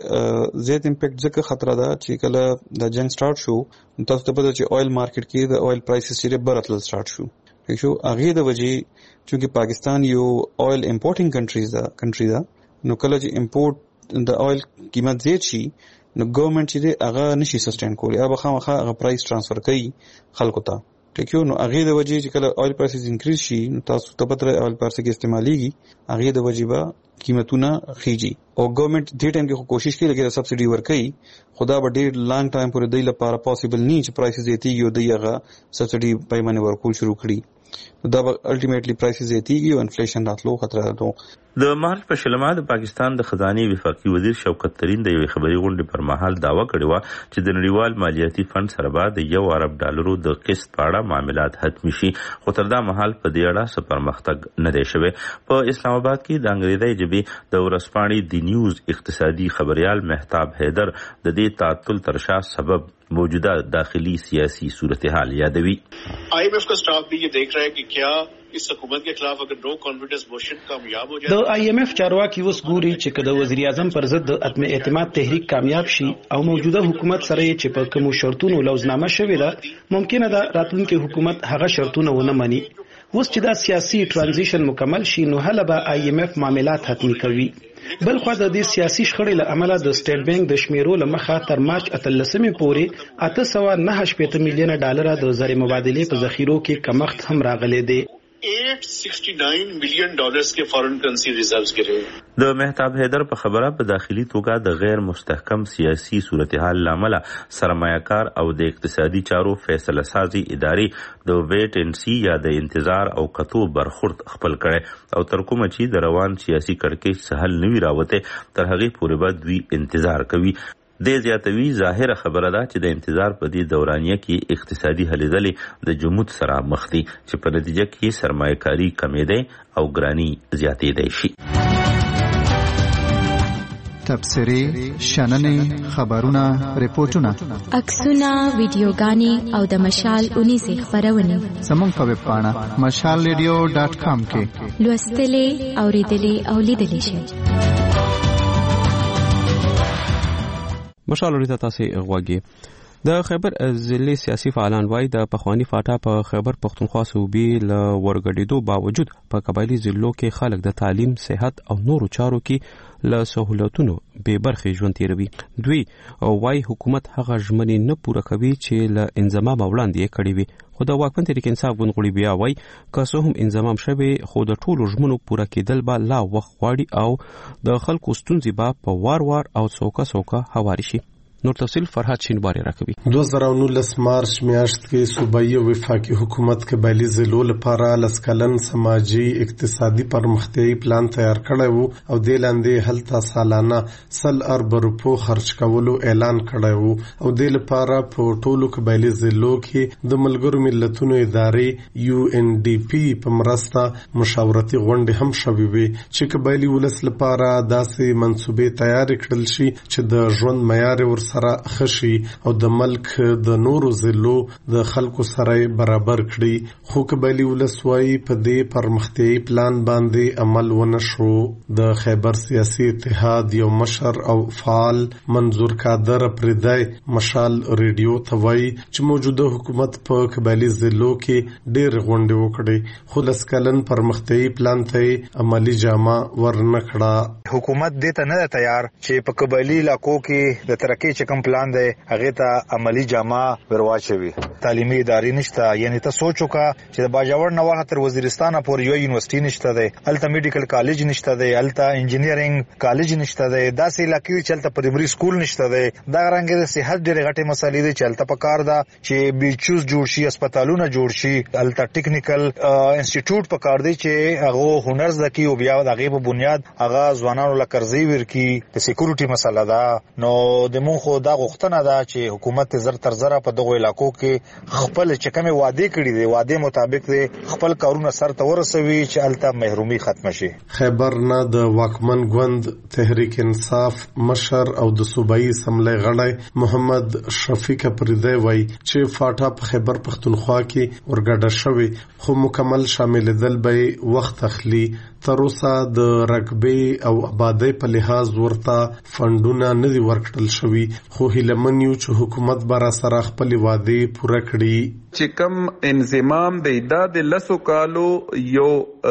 کې زیات امپیکټ ځکه خطر ده چې کله د جنگ سٹارټ شو تاسو ته پته چې اویل مارکیټ کې د اویل پرایسز چې براتل سٹارټ شو ٹھیک شو هغه د وجې چې پاکستان یو اویل امپورټینګ کنټریز ده کنټری ده نو کله چې امپورټ د اویل قیمت زیات شي نو ګورنمنت چې هغه نشي سسټین کولی هغه خامخا هغه پرایس ټرانسفر کوي خلکو ته ٹھیک یو نو هغه د وجې چې کله اویل پرایسز انکریز شي نو تاسو ته پته اویل پرایس کې استعماليږي هغه د وجې به قیمتونه خيږي او ګورنمنت دې ټایم کې کوشش کوي لکه سبسيډي ورکړي خدا به ډېر لانګ ټایم پورې دی لپاره پوسیبل نه چې پرایسز زیاتیږي او دغه سبسيډي پیمانه ورکول شروع کړي دا به الټیمیټلی پرایسز زیاتیږي او انفلیشن راتلو خطر ده. د مارچ په شلمه د پاکستان د خزانه وفاقي وزیر شوکت ترين د یو خبري غونډې پر مهال داوا کړې و چې د نړیوال مالیاتي فند سره به د یو ارب ډالرو د قسط په اړه معاملات حتمی شي خو تر دا مهال په دې اړه څه پرمختګ نه دی شوی. په اسلام آباد کې د انګریزي ژبې د ورځپاڼې دی نیوز اقتصادي خبريال مهتاب حیدر د دې تعطل ترشا سبب موجودہ داخلی سیاسی صورتحال یادوی. آئی ایم ایف کا سٹاف بھی یہ دیکھ رہا ہے کہ کیا اس حکومت کے خلاف اگر نو کانفیڈنس موشن کامیاب ہو جائے د آئی ایم ایف چارواکي اوس ګوري چې کله وزیر اعظم پر ضد عدم اعتماد تحریک کامیاب شي او موجوده حکومت سره چې په کوم شرطونو لوزنامه شوې ده ممکنه ده راتلونکي حکومت هغه شرطونه ونه مني. اوس چې دا سیاسي ترانزیشن مکمل شي نو هله به آئی ایم ایف معاملات حتمی کوي. بل خو د دې سیاسي شخړې له امله د سټیټ بانک د شمیرو له مخه تر مارچ اتلسمې پورې اته سوه نهه شپېته میلیونه ډالر د زر مبادلې په ذخیرو کې کمښت هم راغلی دی. आठ सौ उनहत्तर मिलियन डॉलर्स के फॉरेन करेंसी रिजर्व्स गिरे. د مهتاب حیدر په خبره په داخلي توګه د غیر مستحکم سیاسي صورتحال لامل سرمایه‌کار او د اقتصادي چارو فیصله سازي ادارې د ویټ اینڈ سی یا د انتظار او کتو برخورد خپل کړي او تر کومه چې د روان سیاسي کړکېچ سهل نوي راوته تر هغه پورې به دوی انتظار کوي. د زیاتوي ظاهره خبره ده چې د انتظار په دې دورانیه کې اقتصادي هلې ځلې د جمود سره مخ دي چې په نتیجه کې سرمایه‌کاري کمېدی او ګراني زیاتېدی شي. تبصرې، شننې، خبرونه، ریپورتونه، عکسونه، ویډیوګانې او د مشال اونیزې خبرونه زموږ په ویب پاڼه مشال ریډیو ډاټ کام کې لوستلې، اوریدلې او لیدلې شئ. مشال ریډیو تاسو غواګي. د خیبر ضلع سیاسي فعالان وایي د پخوانی فاټا په خیبر پښتونخوا صوبې له ورګډېدو باوجود په قبایلی ضلعو کې خلک د تعلیم، صحت او نورو چارو کې له سہولتونو بې برخې ژوند تیروي. دوی وایي حکومت هغه ژمنې نه پوره کوي چې له انضمام وړاندې یې کړې وي. خو د واکمن تحریک انصاف ګوند غړي بیا وایي که څه هم انضمام شوی خو د ټولو ژمنو پوره کېدل به لا وخت غواړي او د خلکو ستونزې به په وار وار او څوکه څوکه هواري شي. نور تفصیل فرهاد شینواری راکوي. دو هزار او نولس مارچ میاشت کې صوبایي او وفاقي حکومت قبایلی ضلعو لپاره لس کلن سماجی اقتصادي پرمختیايي پلان تیار کړی وو او د لاندې هلته سالانه سل ارب روپو خرج کولو اعلان کړی وو او د لپاره په ټولو قبایلی ضلعو کې د ملګرو ملتونو ادارې یو ان ډي پی په مرسته مشاورتي غونډې هم شوې وي چې قبایلی ولس لپاره داسې منصوبې تیار کړل شي چې د ژوند معیار ور سره خشي او د ملک د نورو ضلعو د خلکو سره برابر کړي. خو قبایلی ولسوالۍ په دې پرمختیايي پلان باندې عمل ونه شو. د خیبر سیاسي اتحاد یو مشر او فعال منظور قادر پردای مشال ریډیو ته وایي چې موجوده حکومت په قبایلی ضلعو کې ډېر غونډې وکړي خو لس کلن پرمختیايي پلان ته عملی جامه ورنه کړه. حکومت دې ته نه تیار چې په قبایلی علاقو کې د ترقۍ کوم پلان دی هغه ته عملی جامه ورواچوي. تعلیمي ادارې نشته، یعنی ته سوچ وکړه چې د باجوړ نه واه تر وزیرستان پورې یو یونیورسيټي نشته دی، الته میډیکل کالج نشته دی، الته انجینیرینګ کالج نشته دی، داسې علاقې چلته پرایمري سکول نشته دی. دا رنګ د صحت ډېرې غټې مسالې دي چې الته پکار ده چې بیچوز جوړ شي، هسپتالونه جوړ شي، الته ټیکنیکل انسټیټیوټ پکار دی چې هغه هنر زده کی او بیا د هغه په بنیاد هغه ځوانانو لپاره قرضې ورکړي. د سکیورټي مسله ده. نو د مونږ دا غوښتنه ده چې حکومت زر تر زر په دغه علاقو کې خپل چې کومه وعده کړې دي وعده مطابق دي خپل کارونه سر ته ورسوي چې الته محرومي ختم شي. خیبر نه د واکمن ګوند تحریک انصاف مشر او د صوبایي اسمبلی غړی محمد شفیق پردای وایي چې فاټا په خیبر پښتونخوا کې ورګډه شوی خو مکمل شامل دل به وخت اخلي. تر اوسه د رقبې او آبادی په لحاظ ورته فندونه نه دي ورکړل شوي خو هیلمن یو چې حکومت به راسره خپل وعده پوره کړي. چې کوم انضمام د ایداد لسو کالو یو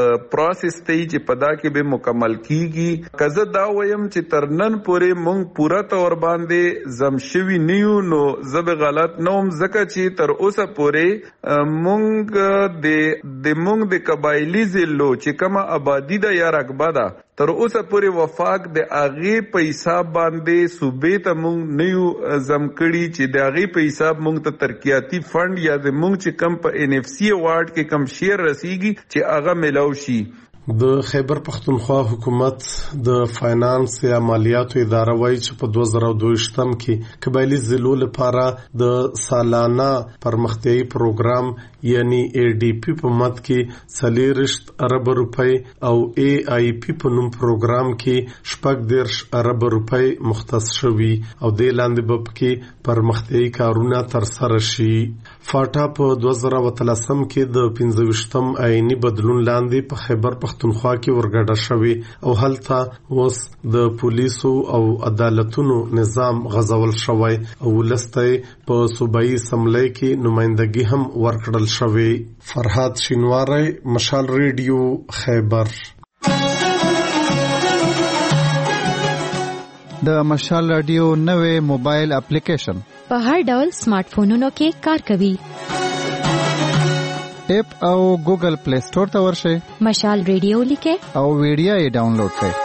پروسس دی چې په دا کې به مکمل کیږي. کزه دا وایم چې تر نن پورې مونږ پوره تور باندې زم شوی نیو نو زب غلط نوم زکه چې تر اوسه پورې مونږ د د مونږ د قبایلی ضلعو چې کومه آبادی ده یا رقبه ده تر اوسه پورې وفاق د اغه په حساب باندې صوبې ته مونږ نیو زم کړي چې د اغه په حساب مونږ ته ترقیاتی فند یا د مونږ چې کم په ان اف سی اوارد کې کم شیر رسیږي چې اغه ملاو شي. د خیبر پښتونخوا حکومت د فاینانس یا مالیاتو اداره وایي چې په دوه زره دوه م کې قبایلی ضلعو لپاره د سالانه پرمختیايي پروګرام یعنی ای ډی پی په مد کې څلېرشت ارب روپۍ او ای آی پی په نوم پروګرام کې شپږ دیرش ارب روپۍ مختص شوي او د لاندې به پکې پرمختیايي کارونه ترسره شي. فاټا په دوه زره اتلسم کې د پنځه ویشتم آئینی بدلون لاندې په خیبر پښتونخوا کې ورګډه شوی او هلته اوس د پولیسو او عدالتونو نظام غزول شوی او ولسته په صوبایي اسمبلی کې نمائندګي هم ورکړل شوی. فرهاد شینواری مشال ریډیو خیبر. د مشال رادیو نوې موبایل اپلیکیشن په هر ډول سمارټ فونونو کې کار کوي. اپ او ګوګل پلی سٹور ته ورشئ، مشال ریډیو لیکئ او ویډیو یې ډاونلوډ کړئ.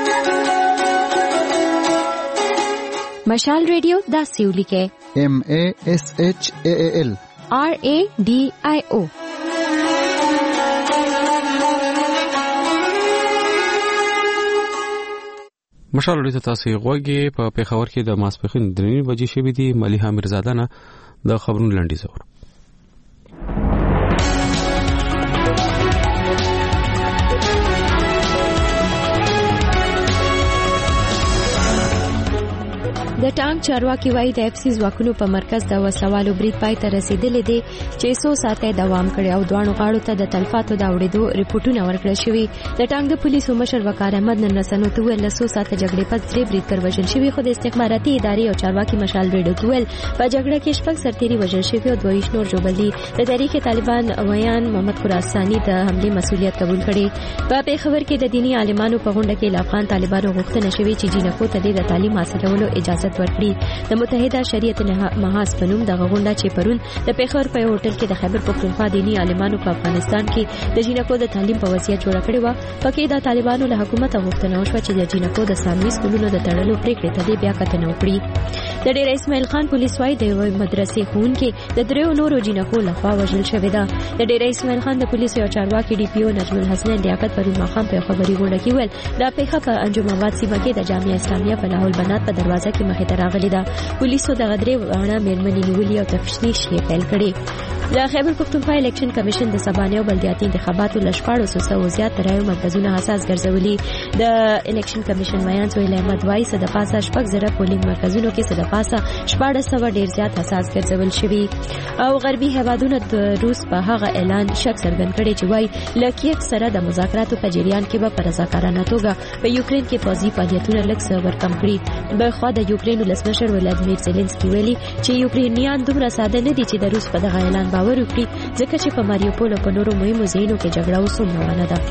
مشال ریډیو داسې ولیکئ ایم ای ایس ایچ ای ای ایل آر ای ډی آی او. مشال لري تاسو غوږی په پیښور کې د ماسپخین درې بجې شوې دي. مليحه میرزاده نه د خبرونو لنډیز اور. د ټانک چارواکي وایي د اف سی ځواکونو په مرکز د وسلوالو برید پای ته رسیدلې دي چې څو ساعته دوام کړی او دوانو غاړو ته د تلفاتو د اوریدو ریپورتونه ورکړل شوي. د ټانک د پولیسو مشر وقار احمد نن رسنو ته ویل څو ساعته جګړې پس درې بریدګر وژل شوي، خو د استخباراتي ادارې او چارواکي مشال ریډو ته ویل په جګړه کې شپږ سرتیري وژل شوي او دوه ویشت نور ژوبل دي. د تحریک طالبان ویان محمد خراساني د حملې مسؤلیت قبول کړي. په پیښور کې د دینی عالمانو په غونډه کې افغان طالبانو غوښتنه شوې چې جینکو ته د تعلیم حاصلولو اجازه ورکړي. د متحده شریعت محاذ په نوم د غونډه چې پرون د پیښور په هوټل کې د خیبر پختونخوا دینی عالمانو په افغانستان کې د جینکو د تعلیم په وضعیت جوړه کړې و. پکې د طالبانو له حکومت غوښتنه وشوه چې د جینکو د ثانوي سکولونو د تړلو پریکړې ته بیا کتنه وکړي. د ډیر اسماعیل خان پولیس وايي د مدرسې ښوونکي د دریو نورو جینکو لخوا وژل شوې ده. د ډیر اسماعیل خان د پولیسو یو چارواکي ډي پی او نجم الحسن لیاقت پرون ماښام په خبري غونډه کې ویل دا پیښه په انجم آباد سیمه کې د جامعه اسلامیه فلاح البنات په دروازه کې مخې ته راغلې ده. پولیسو د غدرې وانه مېرمنې نیولې او تفتیش یې پیل کړی. د خیبر پختونخوا الیکشن کمیشن د سبانیو بلدیاتي انتخاباتو لشپاړو سو زیات رایو مرکزونه حساس ګرځولي. د الیکشن کمیشن ویان سهیل احمد وایي صد پاسه شپږ زره پولینګ مرکزونو کې صد پاسه شپاړس سوه ډیر زیات حساس ګرځول شوي. او غربي هیوادونو د روس په هغه اعلان شک څرګند کړی چې وایي له کیف سره د مذاکراتو په جریان کې به په رضاکارانه توګه په یوکرين کې پوځي فعالیتونه لږ څه ورکم کړي. بلخوا د یوکرين ولسمشر ولادیمیر زيلنسکي ویلي چې یوکرینیان دومره ساده نه دي چې د روس په دغه اعلان باور وکړي، ځکه چې په ماریوپول او په نورو مهمو ځایونو کې جګړه اوس هم روانه ده.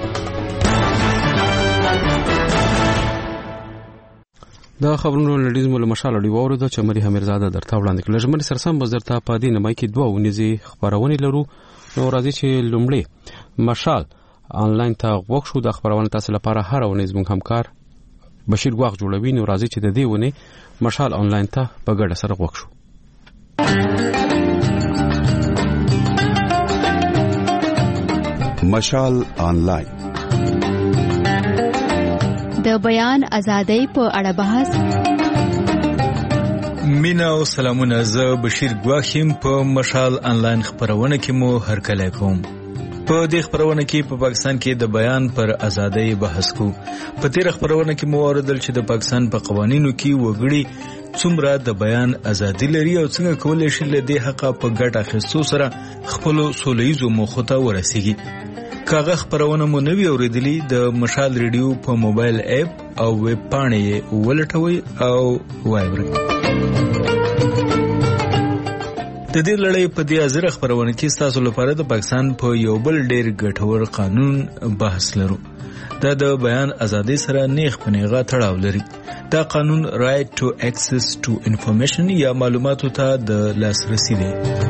د خبرونو لړیز مول مشال دی وورد چې مليحه میرزاده درته وړاندې کړل. ژمن سرسم بزرتا په دې نمای کې دوه ونیزي خبرونه لرو. نو راځي چې لومړی مشال آنلاین ته وښ شو د خبرونه تاسو لپاره هر ونیز مونږ همکار بشیر غواغ جوړوي. نو راځي چې د دې ونه مشال آنلاین ته په ګډه سره وښ شو. مشال آنلاین د بیان ازادۍ په اړه بحث. مینا او سلامونه، زه بشیر غواخیم په مشال آنلاین خبرونه کې مو هرکلی کوم. په دې خبرونه کې په پاکستان کې د بیان پر ازادۍ بحث کو. په تیر خبرونه کې مو اوریدل چې د پاکستان په قوانینو کې وګړي څومره د بیان ازادي لري او څنګه کولای شي له دې حق په ګټه اخیستو سره خپل سولهییزو موخو ته ورسیږي. کاغه خبرونه مو نوی اوریدلی د مشال ریډیو په موبایل اپ او ویب پاڼې ولټوي او وایبري. د دې لړۍ په دې ازره خبرونه کې تاسو لپاره د پاکستان په یو بل ډیر ګټور قانون بحث لرو. دا د بیان ازادي سره نیغ په نیغه تړاو لري. دا قانون رائټ ټو اکسس ټو انفارمیشن یا معلوماتو ته د لاسرسي دی.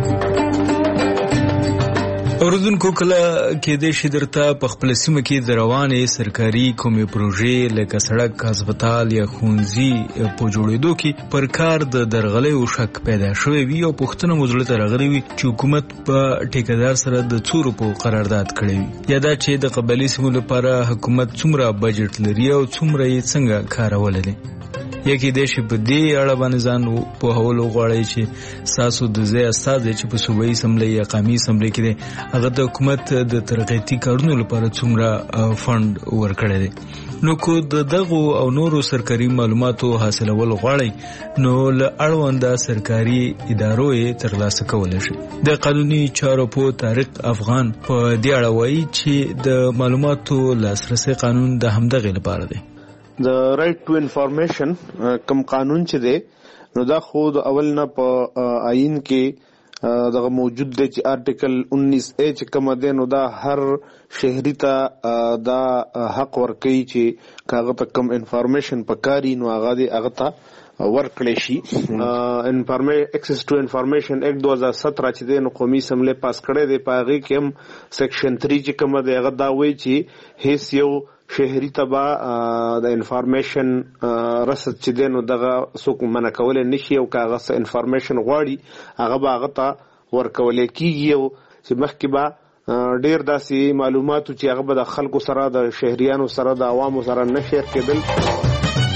اوردونکو کله کې د شیدرته په خپل سیمه کې د روانې سرکاري کومې پروژې لکه سړک، هسپتال یا ښوونځي په جوړېدو کې پر کار د درغلۍ او شک پیدا شوی وي او پوښتنه مو زړه ته راغلې وي چې حکومت په ټیکدار سره د څو روپو قرارداد کړی وي، یا دا چې د قبایلي سیمو لپاره حکومت څومره بجټ لري او څومره یې څنګه کارولی دی. یکی د شي په دې اړه باندې ځان په هولو غواړي چې ساسو د ځای استاد چې په صوبایي اسمبلی یا قومي اسمبلی کې هغه د حکومت د ترقیاتي کارونو لپاره څومره فند ورکړی دی. نو کو د دغه او نورو سرکاري معلوماتو حاصلول غواړي نو له اړونده سرکاري ادارو یې ترلاسه کولای شي. د قانوني چارو په طارق افغان په دې اړه وایي چې د معلوماتو لاسرسي قانون د همدغه لپاره دی. د رائټ ټو انفارمیشن کوم قانون چې دی نو دا خو د اول نه په آئین کې دغه موجود دی چې آرټیکل انیس اے چې کوم دی نو دا هر شهري ته دا حق ورکوي چې هغه ته کوم انفارمیشن پکاري نو هغه دی هغه ته ورکړی شي. اکسس ټو انفارمیشن ایکټ دو هزار سترہ چې دی نو قومي اسمبلی پاس کړی دی. په هغې کې هم سیکشن تھری چې کوم دی هغه دا وایي چې هیڅ یو شهري تبا د انفارمیشن رسد چې دی نو دغه څوک منع کولی نشي او که هغه څه انفارمیشن غواړي هغه به هغه ته ورکولی کېږي او چې مخکې به ډېر داسې معلوماتو چې هغه به د خلکو سره د شهریانو سره د عوامو سره نه شیر کېدل.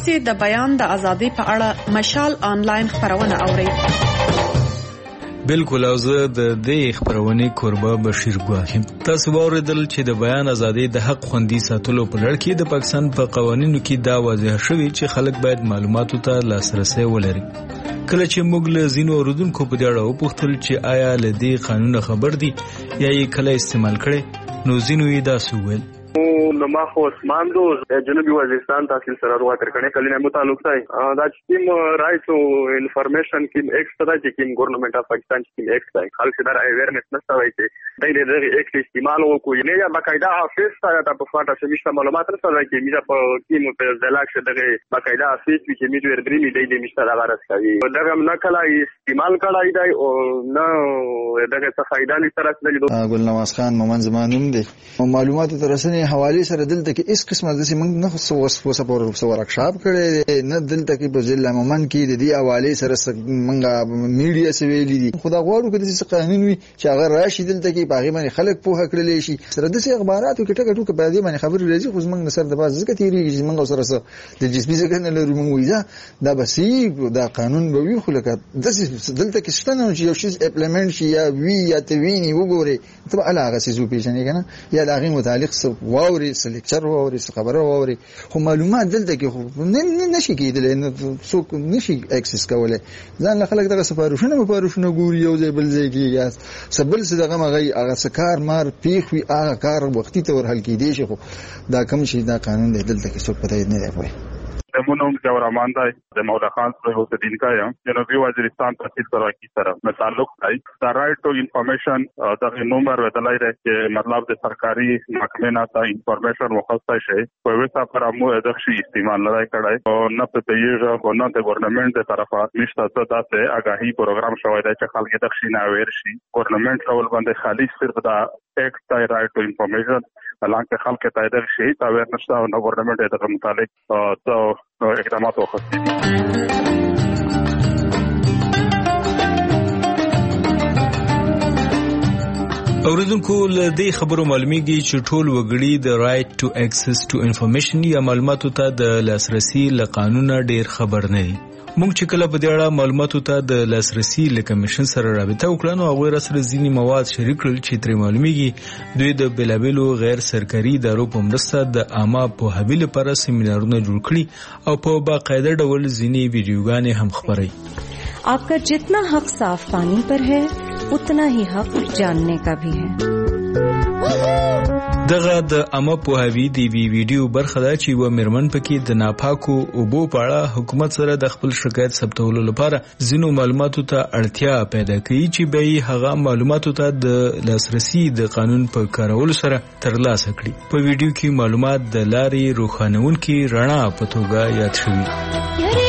تاسو د بیان د ازادۍ په اړه مشال آنلاین خبرونه اورئ. بالکل او زه د دې خبرونې کوربه بشیر ګواهیم. تاسو اوریدل چې د بیان ازادۍ د حق خوندي ساتلو په لړ کې د پاکستان په قوانینو کې دا واضح شوی چې خلک باید معلوماتو ته لاسرسي ولري. کله چې موږ له ځینو اوریدونکو په دې اړه وپوښتل چې آیا له دې قانون خبر دي یا یې کله استعمال کړي، نو ځینو یې داسې وویل. نو ما خو اسمان دو جنوبي وزیرستان تحصیل سره روغه تر کنه کله نه تعلق دی دا چې کوم رائټ او انفارمیشن کې ایکس ته چې کوم ګورنمنت اف پاکستان چې ایکس دی خلک دا اویرنس نشته وایي چې دای دې ایکس استعمال وکړي نه یا باقاعده افیس ته د په فاټه سمشته معلومات سره کې میجا په کوم په ځلاک شه دغه باقاعده افیس چې میجو وربري می دی د مشته دا غرض کوي دا هم نه کله استعمال کړای دی او نه دغه څه فائدہ لري سره ګل نواز خان مومن زمانوم دی معلومات ترسنه حواله سره دلته کې اس قسمه د سیمنګ نه خو وسه په ورکشاپ کړي نه دلته کې په ضلع مومن کې د دې حواله سره منګه میډیا سویلې دي خدا غواړو کې د څه قانون وي چې هغه راشي دلته کې باغی باندې خلک په هک کړل شي سره د څه اخباراتو کې ټکټو کې باندې باندې خبر راځي خو زمنګ سره د باز ځکه تیریږي چې منګه سره سره د جسمي ځکه نه لري موږ وایي دا بسې دا قانون به وي خو لکه د دلته کې شتنه چې یو شی اپلیمنت شي یا وی یا تویني وګوري ته علاقه سيزو پیژنې کنه یا لاغي متعلق څه واوري لیکچر واوري خبره واوري خو معلومات دلته کې خو نه نشي کېدل نه څوک نشي اکسس کولای ځان خلک دغه سفارښونه مفارښونه ګوري یو ځای بل ځای کې یا سبل څه دغه مغي هغه سکار مار پیخ وی هغه کار وختي ته ورحل کېدی شي خو دا کم شي دا قانون دی دلته کې څوک پته نه دی وای زمونږ جوړ امان دی د مولا خان سره هوته دین کا یم جنوبي وزیرستان تحصیل سره کی سره مې تعلق دی دا رائټ ټو انفارمیشن دا نمبر ودلای دی چې مطلب د سرکاري محکمې نه تا انفارمیشن مخصص شي په وسه پر امو د شي استعمال نه کړای او نه په پیږه او نه د ګورنمنت طرفه نشته څه داسې آگاهی پروګرام شوی دی چې خلک د شي نه اویر شي ګورنمنت ټول باندې خالص صرف دا ایکټ دی رائټ ټو انفارمیشن حالانکه خلک ته د شي تا اویر نشته او ګورنمنت د متعلق تو اقدامات واخیستي اوریدونکو له دې خبرو معلومیږي چې ټول وګړي د رائټ ټو اکسس ټو انفارمیشن یا معلوماتو ته د لاسرسي له قانون ډیر خبر نه دي. موږ چې کله په دې اړه معلوماتو ته د لاسرسي له کمیشن سره رابطه وکړو نو هغه سره ځینی مواد شریک کړل چې تر معلومیږي دوی د بلابلو غیر سرکاري ادارو په مرسته د عامه په حویل لپاره سیمینارونه جوړ کړي او په باقاعده ډول ځینی ویډیوګانې هم خبري. आपका जितना हक साफ पानी पर है उतना ही हक जानने का भी है. دغه د عامه پوهاوی دی وی ویډیو برخه ده چې و مرمن پکې د ناپاکو اوبو په اړه حکومت سره د خپل شکایت ثبتولو لپاره ځینو معلوماتو ته اړتیا پیدا کوي چې به هغه معلوماتو ته د لاسرسي د قانون په کارولو سره ترلاسه کړي. په ویډیو کې معلومات د لارې روښانونکي رڼا په توګه یاد شوي.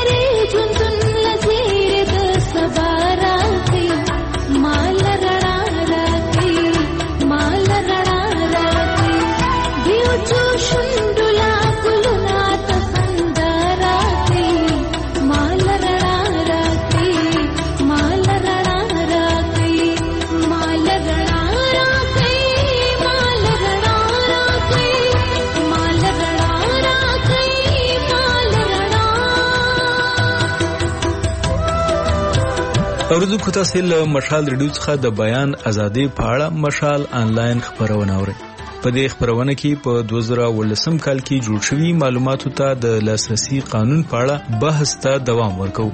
اوریدونکو تاسو له مشال ریډیو څخه د بیان ازادي په اړه مشال آنلاین خبرونه اورئ. په دې خبرونه کې په دوه زره ولسم کال کې جوړ شوی معلوماتو ته د لاسرسي قانون په اړه بحث ته دوام ورکوي.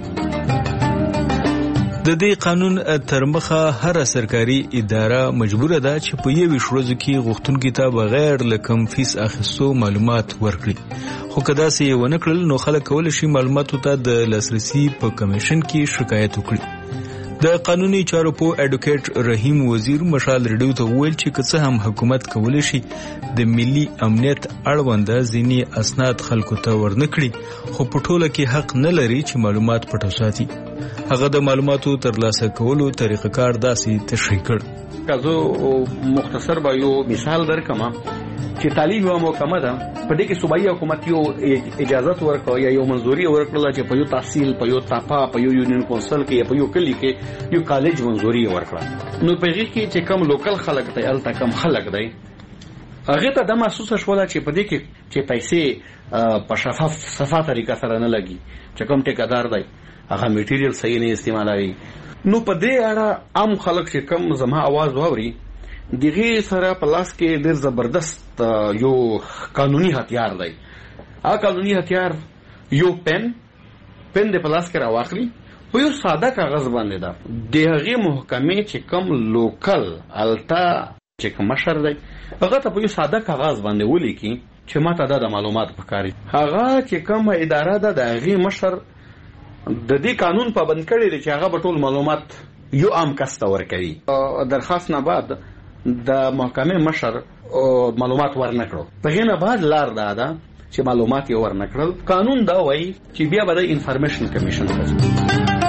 د دې قانون تر مخه هر سرکاري اداره مجبوره ده چې په یوه شروع کې غوښتونکو ته بغیر لکم فیس اخیستو معلومات ورکړي. خو کدا سي ونه کړل نو خلک کول شي معلوماتو ته د لاسرسي په کمیشن کې شکایت وکړي. د قانوني چارو په اډوکیټ رحیم وزیر مشال ریډیو ته ویل چې که څه هم حکومت کولی شي د ملي امنیت اړوند ځینی اسناد خلکو ته ورنکړي خو په ټوله کې حق نه لري چې معلومات پټو ساتي. هغه د معلوماتو ترلاسه کولو طریقه کار داسې تشریح کړ. کازو مختصر به یو مثال درکم چې تعلیم یو محکمه ده په دې کې صوبایي حکومت یو اجازه ورکړه یا یو منځوري ورکړه چې په یو تحصیل په یو تاپا په یو یونین کونسل کې یا په یو کلی کې یو کالج منځوري ورکړه. نو په هغه کې چې کم لوکل خلک دی الته کم خلک دی هغه ته د محسوسه شوله چې په دې کې چې پیسې په شفاف صفه طریقه سره نه لګي چې کوم ټیکادار دی هغه میټیریل صحیح نه استعمالوي. نو په دې اړه عام خلک چې کم زما आवाज واوري دغه سره په لاس کې ډېر زبردست یو قانوني هتیار دی. هغه قانوني هتیار یو پن پن د پلاس کې راواخلي په یو ساده کاغذ باندې دا د هغې محکمې چې کوم لوکل التا چې کوم مشر دی هغه ته په یو ساده کاغذ باندې ولیکي چې ماته دا د معلومات پکاري. هغه چې کوم اداره ده د هغې مشر د دې قانون پابند کړی دی چې هغه به ټول معلومات یو عام کس ته ورکوي. درخواست نه بعد د محکمې مشر معلومات ورنکړو په هغې نه بعد لار دا ده چې معلومات یې ورنکړل. قانون دا وایي چې بیا به د انفارمیشن کمیشن ته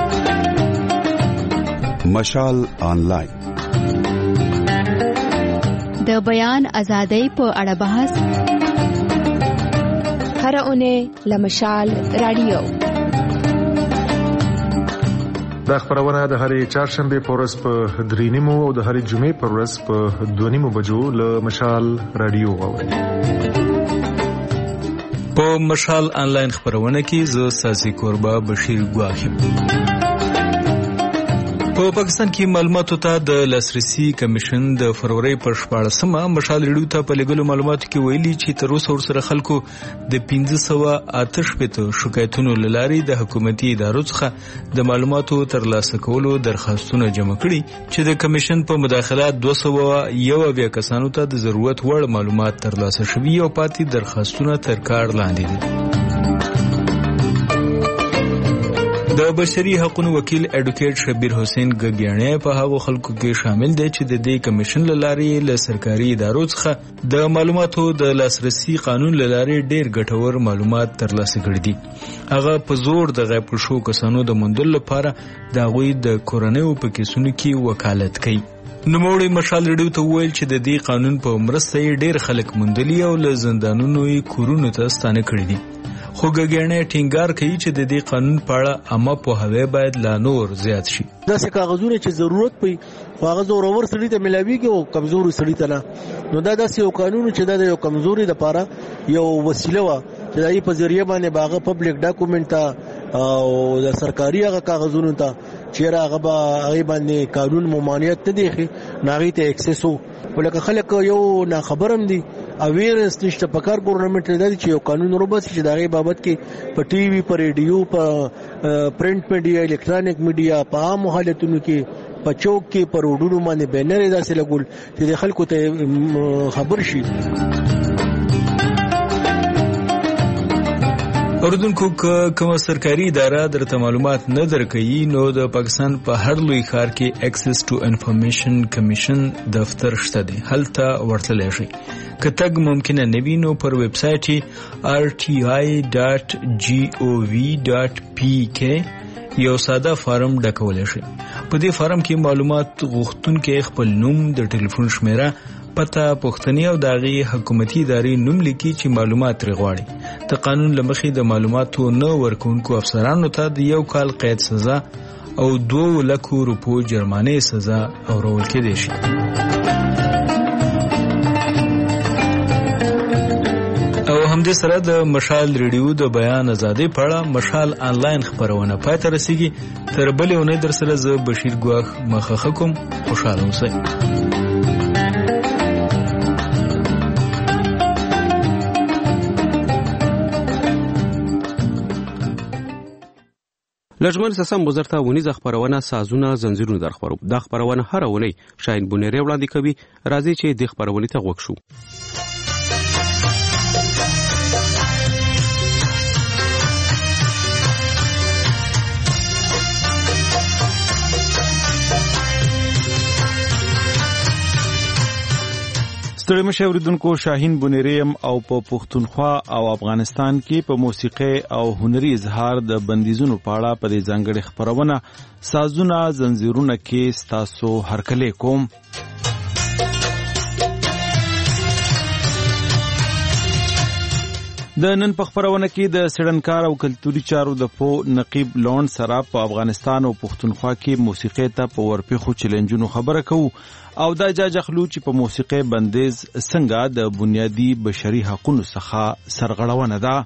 مشال آنلاین د بیان ازادۍ په اړه بحث هر اونۍ له مشال رادیو. دا خبرونه د هرې چهارشنبه په ورځ په درې نیمو او د هرې جمعې په ورځ په دوه نیمو بجو له مشال رادیو واورئ. په مشال آنلاین خبرونه کې زه ساسي کوربه بشیر ګواخیم. په پاکستان کې معلوماتو ته د لاسرسي کمیشن د فروری پر شپاړسمه مشال ریډیو ته په لګلو معلوماتو کې ویلي چې تر اوسه ورسره خلکو د پنځه سوه اته شپېته شکایتونو له لارې د حکومتي ادارو څخه د معلوماتو ترلاسه کولو درخواستونه جمع کړي چې د کمیشن په مداخلات دوه سوه یو اویا کسانو ته د ضرورت وړ معلومات ترلاسه شوي او پاتې درخواستونه تر کار لاندې دي. د بشري حقوقو وکیل اډوکیټ شبیر حسین ګګیاڼی په هغو خلکو کې شامل دی چې د دې کمیشن له لارې له سرکاري ادارو څخه د معلوماتو د لاسرسي قانون له لارې ډېر ګټور معلومات ترلاسه کړي دي. هغه په زور د غیب شوو کسانو د موندلو لپاره د هغوی د کورنیو په کیسونو کې وکالت کوي. نوموړي مشال ریډیو ته وویل چې د دې قانون په مرسته یې ډېر خلک موندلي او له زندانونو یې کورونو ته ستانه کړي دي. خو ګګیاڼی ټینګار کوي چې د دې قانون په اړه عامه پوهاوی باید لا نور زیات شي. داسې کاغذونه چې ضرورت پي هغه زورور سړي ته ملاویږي او کمزوري سړي ته نه. نو دا داسې یو قانون چې دا د یو کمزوري لپاره یو وسیله وه چې د هغې په ذریعه باندې به هغه پبلک ډاکومنټ ته او د سرکاري هغه کاغذونو ته چېرې هغه به هغې باندې قانون ممانعت نه دی ایښی نو هغې ته اکسس و. خو لکه خلک یو ناخبر هم دي اویرنس نشته. په کار ګورنمنټ دا دی چې یو قانون وروباسي چې د هغې بابت کې په ټي وي په ریډیو په پرنټ میډیا الکترونیک میډیا په عامو حالتونو کې په چوک کې په روډونو باندې بینر یې داسې لګول چې د خلکو ته خبر شي. اوردونکو که کومه سرکاري اداره درته معلومات نه درکوي نو د پاکستان په هر لوی ښار کې اکسس ټو انفارمیشن کمیشن دفتر شته دی، هلته ورتلی شئ. که تګ ممکنه نه وي نو پر ویب سایټ یې آر ټي آی ډاټ جي او وي ډاټ پی کې یو ساده فارم ډکولی شئ. په دې فارم کې معلومات غوښتونکي خپل نوم، د ټلیفون شمیره، پته، پوښتنې او د هغې حکومتي ادارې نوم لیکي چې معلومات ترې غواړي. د قانون له مخې د معلوماتو نه ورکوونکو افسرانو ته د یو کال قید سزا او دوه لکو روپو جرمانې سزا اورول کېدی شي. او همدې سره د مشال ریډیو د بیان ازادۍ په اړه مشال آنلاین خپرونه پای ته رسیږي. تر بلې اونۍ در سره زه بشیر ګواخ مخه کوم. خوشحاله اوسئ. لجمل سسم وزارت ونیز خبرونه سازونه زنجیرونه در خبرو. د خبرونه هر اونۍ شاین بونری وړاندې کوي. راځي چې د خبرونه ته غوښ شو. ستړي مشه اوریدونکو، شاهین بونیریم او په پښتونخوا او افغانستان کې په موسیقي او هنري اظهار د بندیزونو په اړه په دې ځانګړي خبرونه سازونه زنجیرونه کې ستاسو هرکلی کوم. د نن په خبرونه کې د سړنکار او کلتوري چارو د پو نقیب لون سره په افغانستان او پښتونخوا کې موسیقي ته په ورپېخو چیلنجونو خبره کوو او دا جاجخلو چې په موسیقي بندیز څنګه د بنیادی بشري حقوقو څخه سرغړونه ده.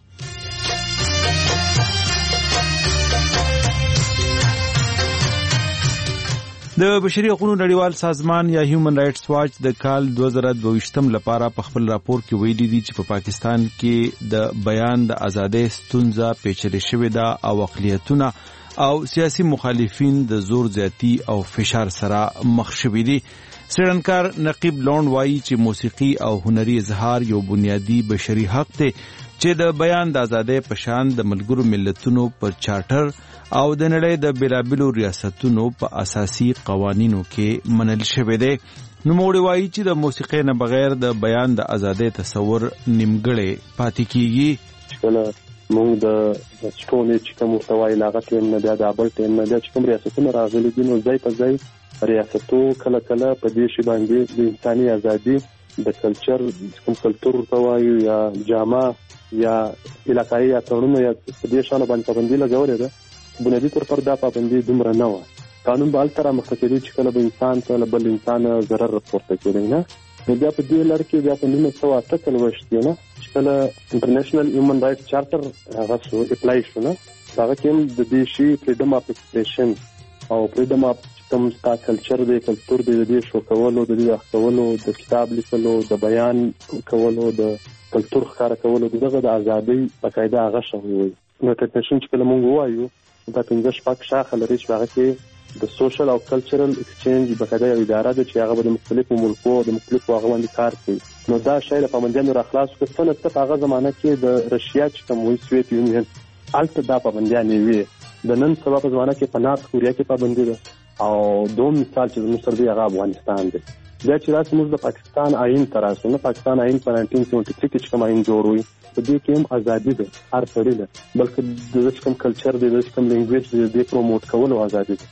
د بشري حقوقو نړیوال سازمان یا هیومن رائټس واچ د کال دوه زره دوه ویشتم لپاره په خپل راپور کې ویلي دي چې په پاکستان کې د بیان د ازادۍ ستونزه پیچلې شوې ده او اقلیتونه او سیاسي مخالفین د زور زیاتی او فشار سره مخ شوي دي. سړنکار نقیب لون وایي چې موسیقي او هنري اظهار یو بنیادی بشري حق دی چې د بیان د ازادۍ په شان د ملګرو ملتونو پر چارټر او د نړۍ د بیلابیلو ریاستونو په اساسي قوانینو کې منل شوی دی. نوموړي وایي چې د موسیقۍ نه بغیر د بیان د ازادۍ تصور نیمګړی پاتې کیږي. کله موږ د شپونې چې کوم محتوای لاغت یم نه بیا د ابل ټیم نه بیا چې کوم ریاستونه راغلي دي نو ځای په ځای ریاستو کله کله په دې شی باندې د انساني ازادي د کلچر کوم کلتور ته وایو یا جامه یا علاقایي یا تړونونه یا په دې شانو باندې پابندي لګولې ده. بنیادی طور پر دا پابندي دومره نه وه. قانون به هلته رامخته کېدی چې کله به انسان ته له بل انسان ضرر راپورته کېدی نه. نو بیا په دې لړ کې بیا په نولس سوه اته څلوېښت کې نه چې کله انټرنیشنل هیومن رایټس چارټر هغه شو اپلای شو نه هغه کې هم د دې شي فریډم اف ایکسپریشن او فریډم اف کوم ستا کلچر دی کلتور دی د دې شو کولو د دې اخلو د کتاب لیکلو د بیان کولو د کلتور ښکاره کولو دغه د ازادۍ باقاعده هغه شوی وي. نو انټرنیشنل چې کله موږ وایو دا پنځه شپږ شاخه لري چې هغه کې د سوشل او کلچرل ایکسچینج باقاعده یو اداره ده چې هغه د مختلفو ملکو د مختلفو هغه باندې کار کوي. نو دا شی له پابندیانو راخلاص کړه. څنګه په هغه زمانه کې د رشیا چې کوم وی سویت یونین الته دا پابندیانې وي د نن سبا په زمانه کې په نارت کوریا کې پابندي ده او دوم مثال چې موږ سره دی هغه افغانستان دی. دا چې راځي موږ د پاکستان آئین تراسو نه پاکستان آئین په نولس سوه سیوانزر کې کوم آئین جوړ وي په دې کې هم ازادي ده هر سړي ده بلکې د کوم کلچر دی د کوم لینګویج دی د پروموټ کولو ازادي ده.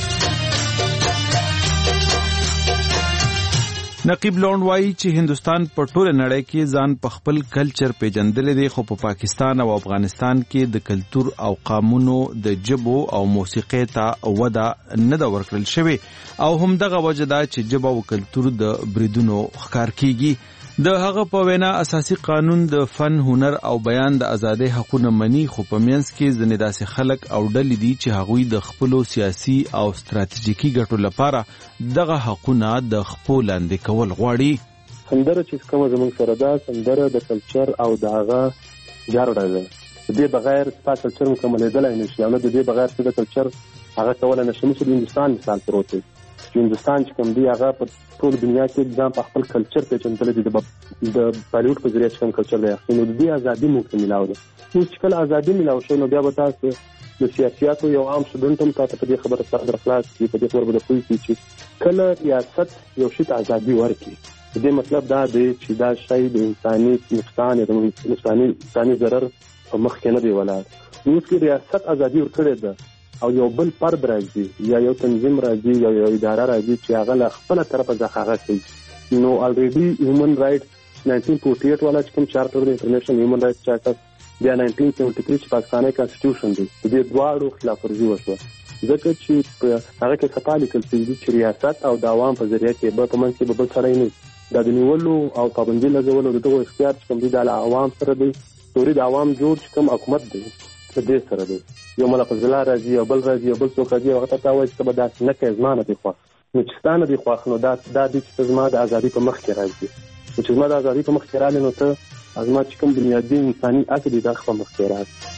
نقیب لون وایي چې هندستان په ټوله نړۍ کې ځان په خپل کلچر پیژندلی دی خو په پاکستان او افغانستان کې د کلتور او قامونو د ژبو او موسیقۍ ته وده نه ده ورکړل شوې او همدغه وجه ده چې ژبه او کلتور د بریدونو ښکار کیږي. د هغه په وینا اساسي قانون د فن هنر او بیان د ازادۍ حقونه مني خو په منځ کې ځینې داسې خلک او ډلې دي چې هغوی د خپلو سیاسي او ستراتیژیکي ګټو لپاره دغه حقونه د خپل لاندې کول غواړي. سندره چې کومه زموږ سره ده سندره د کلچر او د هغه جاړه ده. د دې بغیر ستا کلچر مکملېدلی نشي او نه د دې بغیر څه د کلچر هغه کولی نشي. موږ د هندوستان مثال پروت دی چې هندوستان چې کوم دی هغه په ټول دنیا کې ځان په خپل کلچر پیژندلی دی د بالیوډ په ذریعه چې کوم کلچر دی نو د دې ازادي موږ ته میلاو ده. اوس چې کله ازادي میلاو شوی نو بیا به تاسو د سیاسیاتو یو عام سټوډنټ هم تاسو په دې خبره سره درخلاص کړي په دې خبره به پوه شئ چې کله ریاست یو شي ته ازادي ورکړي د دې مطلب دا دی چې دا شی د انساني نقصان یا د انساني انساني ضرر په مخ کې نه دی ولاړ. اوس کې ریاست ازادي ورکړې ده او یو بل فرد راځي یا یو تنظیم راځي یا یو اداره راځي چې هغه له خپل طرفه ځخاغه کوي. نو الریډي هیومن رائټس نولس سوه اړتالیس والا چې کوم چارټر دی انټرنیشنل هیومن رائټس چارټر بیا نولس سوه سیوانزر چې پاکستاني کانسټیټیوشن دی د دې دواړو خلاف ورزي وشوه ځکه چې هغه کې خطا لیکل شوي چې ریاست او د عوام په ذریعه کې به په منځ کې به بل سړی نه دا د نیولو او پابندي لګولو د دغو اختیار چې کوم دی د عوام سره دی توري د عوام جوړ چې کوم حکومت دی په دې سره دی. یو ملا فضله راځي او بل راځي او بل څوک راځي هغه ته وایي چې به داسې نه کوې زما نه دې خوښ نو چې ستا نه دې خوښ نو دا دا دی چې زما د ازادي په مخ کې راځي نو چې زما د ازادي په مخ کې راغلی نو ته زما چې کوم بنیادي انساني اصل دی دا په مخ کې راځي.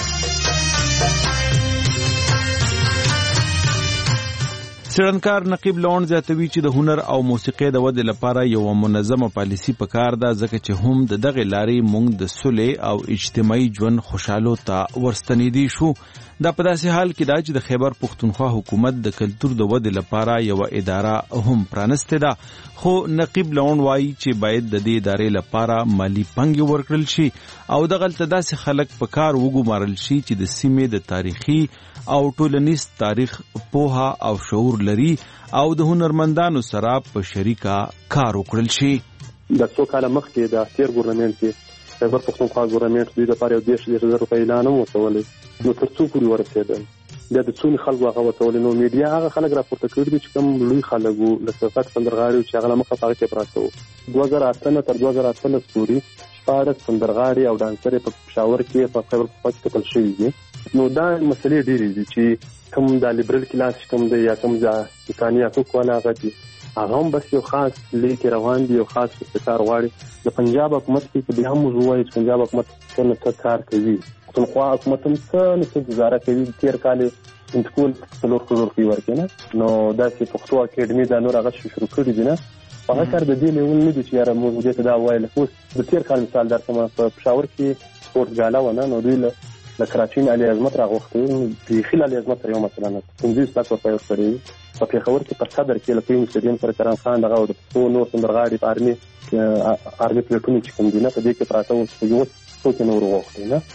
سړنکار نقیب لون زیاتوي چې د هنر او موسیقۍ د ودې لپاره یو منظمه پالیسي پکار ده ځکه چې هم د دغه لارې موږ د صلح او اجتماعي ژوند خوشحالو ته ورستنېدی شو. دا په داسې حال کې ده چې د خیبر پښتونخوا حکومت د کلتور د ودې لپاره یو اداره هم پرانستې ده خو نقیب لون وایي چې باید د دې ادارې لپاره مالی پانګې ورکړل شي او دغلته داسې خلک په کار وګمارل شي چې د سیمې د تاریخي او ټولنیز تاریخ پوها او شعور لري او د هنرمندانو سره په شریکه کار وکړل شي. د څو کاله مخکې د تیر ګورنمنت کې خیبر پښتونخوا ګورنمنت دوی لپاره یو دیش دیش زر روپۍ اعلان وکړل نو تر څو پورې ورسېدل بیا د څوني خلکو هغه وتول نو میډیا هغه خلک راپورته کړي دي چې کوم لوی خلک وو لکه فقط سندرغاړي چې هغه مخه پاره کې پراته وو دوه زره اته نه تر دوه زره اتلس پورې شپږ سندرغاړي او ډانسرې په پېښور کې په خیبر پښتونخوا کې کتل شوي دي نو دا مسلې ډېرې دي چې کوم د لیبرل کلاس کوم دی یا کوم د انساني حقوقو والا هغه دي هغه هم بس یو خاص لیکي روان دي یو خاص ابتکار غواړي د پنجاب حکومت کې بیا هم وایي چې پنجاب حکومت څنګه کار کوي پښتونخوا حکومت هم څه گزاره کوي تیر کال انتقال څلور څلور کې ورکینه نو دا چې پښتو اکیډمي د نور هغه شروع کړی دي نه هغه کار د دې لیول نه دي چې یاره موږ دې ته دا وایي اوس د تیر کال مثال درته په پېښور کې سپورت ګالا ونه نو دوی له کراچۍ علي عظمت راغوښتي د خلل علي عظمت یو مثلا پنځه ساعت په یو سره په پېښور کې پر صدر کې لکه انسټیډیم پر کران خان دغه د پښتو نور سندرغاړي په ارمي ارمي پلیټونی چې کوم دي نه په دې کې پراته وو یو څو کې نور وغوښتي نه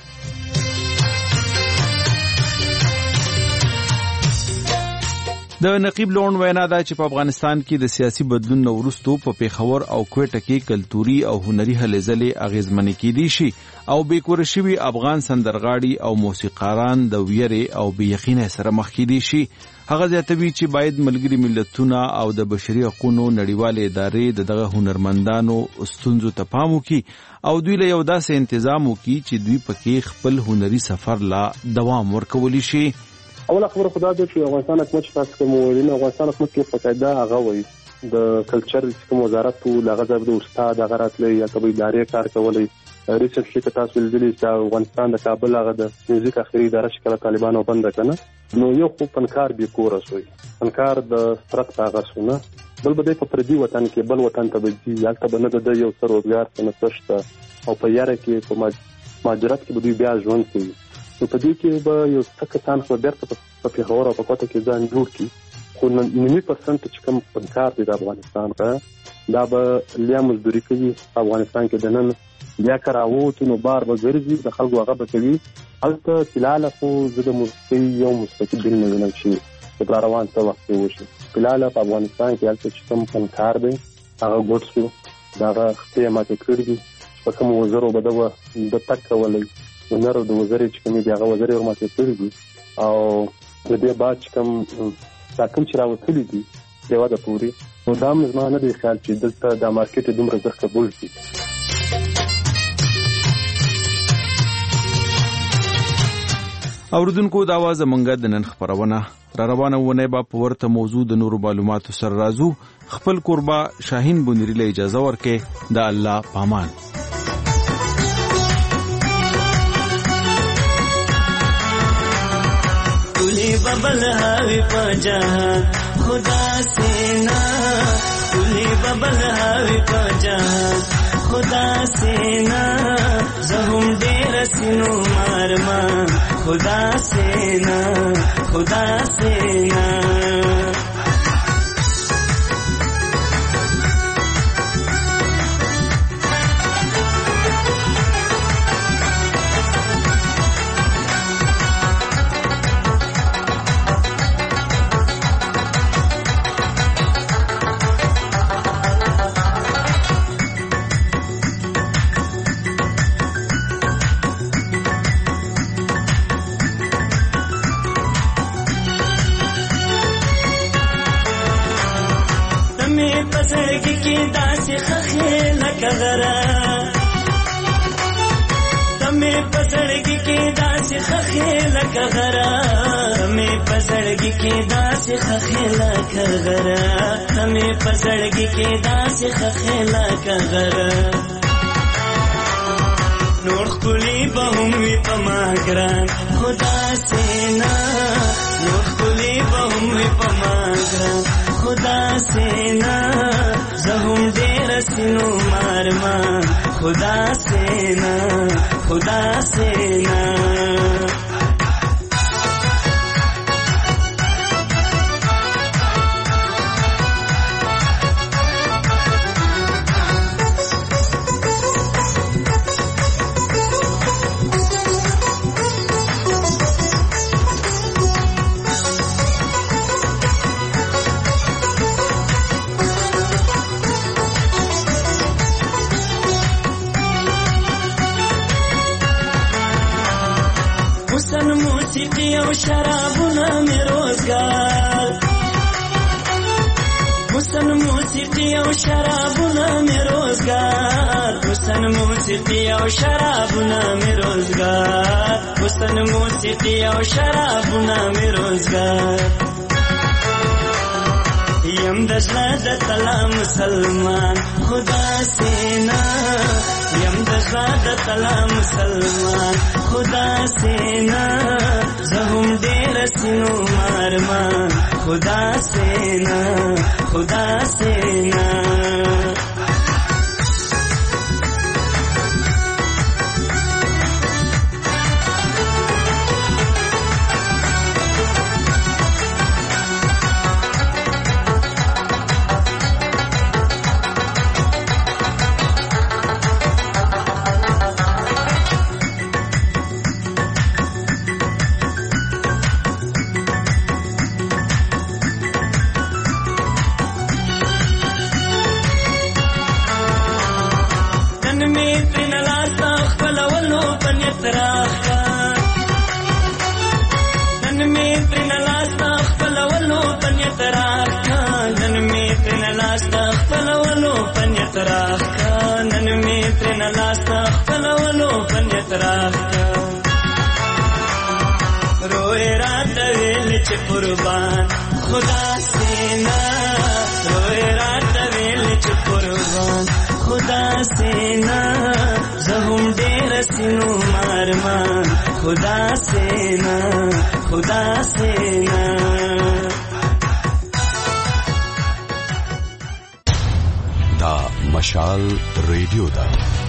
د نقیب لون وینا دا چې په افغانستان کې د سیاسي بدلون وروسته په پیښور او کوټه کې کلتوري او هنري هلې ځلې اغیزمنې کېدي شي او بیکور شوي افغان سندرغاړي او موسیقاران د ویرې او بې یقینۍ سره مخ کېدي شي هغه زیاتوي چې باید ملګري ملتونه او د بشري حقوقو نړیوالې ادارې د دغه هنرمندانو ستونزو ته پام وکړي او دوی له یو داسې تنظیم وکړي چې دوی پکې خپل هنري سفر لا دوام ورکولی شي اوله خبره خدا دې چې افغانستان حکومت تاسو کوم ویل افغانستان حکومت کې په قاعده هغه وایي د کلچر کوم وزارت ټول هغه د استاد هغه راتلې یا کبي ادارې کار کولای ریسنټلی که تاسو ویلي چې افغانستان د کابل هغه د میوزیک اخري اداره شکل طالبانو بند کړه نو یو خو پنکار به کور شوی پنکار د سترت هغه سونه بل بده په پردي وطن کې بل وطن ته بځي یا ته بنه د یو سر روزګار څنګه تشته او په یاره کې په ماجرات کې به بیا ژوند کوي نو په دې کې به یو څه کسان خو درته په پیښور او په کوټه کې ځان جوړ کړي خو نیمه پرسنټ چې کوم پنکار دی د افغانستان کا دا به لیا مزدوري کوي په افغانستان کې د نن بیا کراوو نو بار به ګرځي د خلکو هغه به کوي البته فلال خو زه د موسیقي یو مستقل نه وینم چې په روان څه وخت وشي فلال په افغانستان کې البته چې کوم پنکار دی هغه ګوت شو دا خپل ماته کړی دي په کوم وزرو بدو د تک کولای ونر د وزري چې کومي هغه وزري ورماته کړی دي او د دې بعد چې کوم تاکم چې راوتلي دي دیوا د پوری نو دا مزمانه دی خیال چې دلته د مارکیټ دومره زر قبول شي اوردونکو دا आवाज منګه د نن خبرونه را روانه ونه با په ورته موضوع د نورو معلوماتو سره راځو خپل قربا شاهین بونری له اجازه ورکې د الله پامان तुली बबल हावी पजहान खुदा से ना तुली बबल हावी पजहान खुदा से ना जहुम डेर सिनो मारमा खुदा से ना खुदा से ना हमें पसड़गी के दास खखेला कगरा हमें पसड़गी के दास खखेला कगरा नूर कुली बहुमी पमागरान खुदा से ना नूर कुली बहुमी पमागरान खुदा से ना जहुम डेर सिनो मारमा खुदा से ना खुदा से ना او شرابونه مې روزګار حسن موسیقي او شرابونه مې روزګار حسن موسیقي او شرابونه مې روزګار حسن موسیقي او شرابونه مې روزګار یم د زړه د تلا مسلمان خدا سینا یم د زړه د تلا مسلمان خدا سینا زهم ډېر سينو مارمان خدا سینا خدا سینا قربان خدا سینا روئے رات ویل چ قربان خدا سینا زهم ډېر سينو مارمان خدا سینا خدا سینا دا مشال ریډیو دا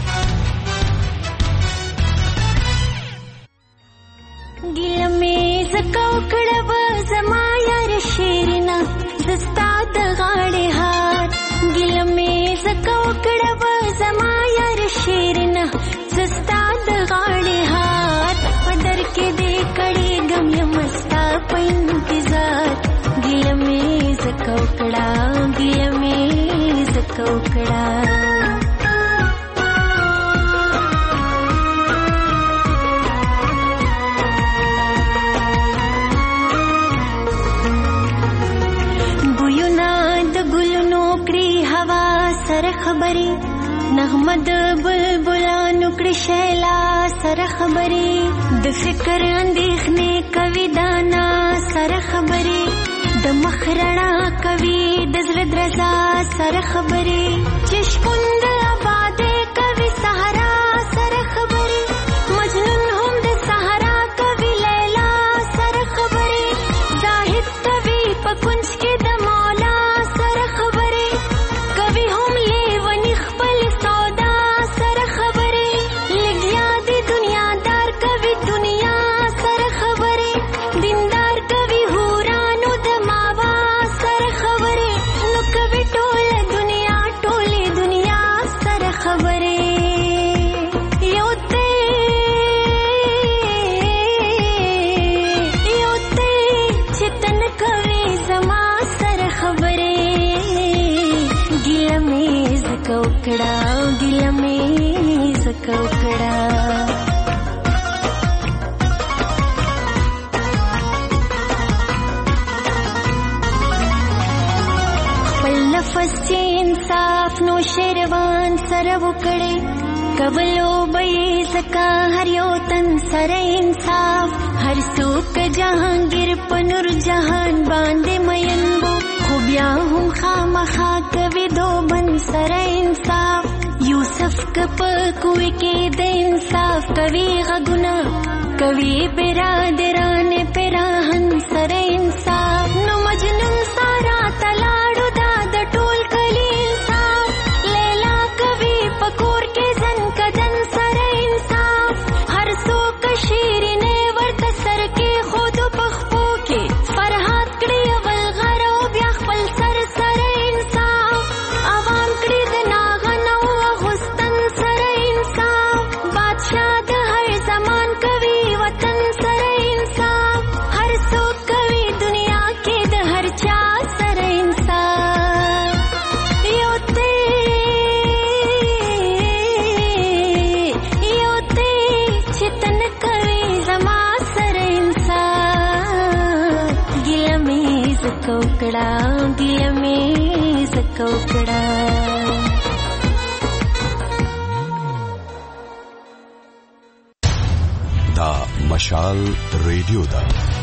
دل میں زکو کړه زما یار شیرنا زستا د غاړې هار دل میں زکو کړه زما یار شیرنا زستا د غاړې هار پدر کې دې کړي غم یمستا په انتظار دل میں زکو کړه دل میں زکو کړه خبري نغمه د بلبلانو کړي شیلا سره خبري د فکر اندېښنې کوي دانا سره خبري د مخرنا کوي د زړه درزا سره خبري چشکوند آبادې کوي سهارا سره خبري مجنون هم د سهارا کوي لیلا سره خبري زاهد کوي په کونج کې د مولا سره خبري کوي هم کړه دل مې زکو کړه خپل نفس چې انصاف نو شیروان سره وکړي کولو به زکا هر یو تن سره انصاف هر څوک جهانگیر په نور جهان باندې مینبو خو بیا هم خامخا کوي دو بن سره انصاف یوسف کپ کوي کې د انصاف کوي غګنا کوي برادران پراهن سره انصاف نو مجنون سارا تلاړو دا د ټول کلی انصاف لیلا کوي پکور کې زن کدن سره انصاف هر څوک شیرینه ورته سر کې خود پخپو کې فرحات کړي اول غرو بیا خپل سر سره انصاف عوام کړي د ناغنو غستن سره انصاف بادشاہ د هر زمان کوي وطن سره انصاف هر څوک کوي دنیا ګیله مې ځکه وکړه. دا مشال ریډیو ده.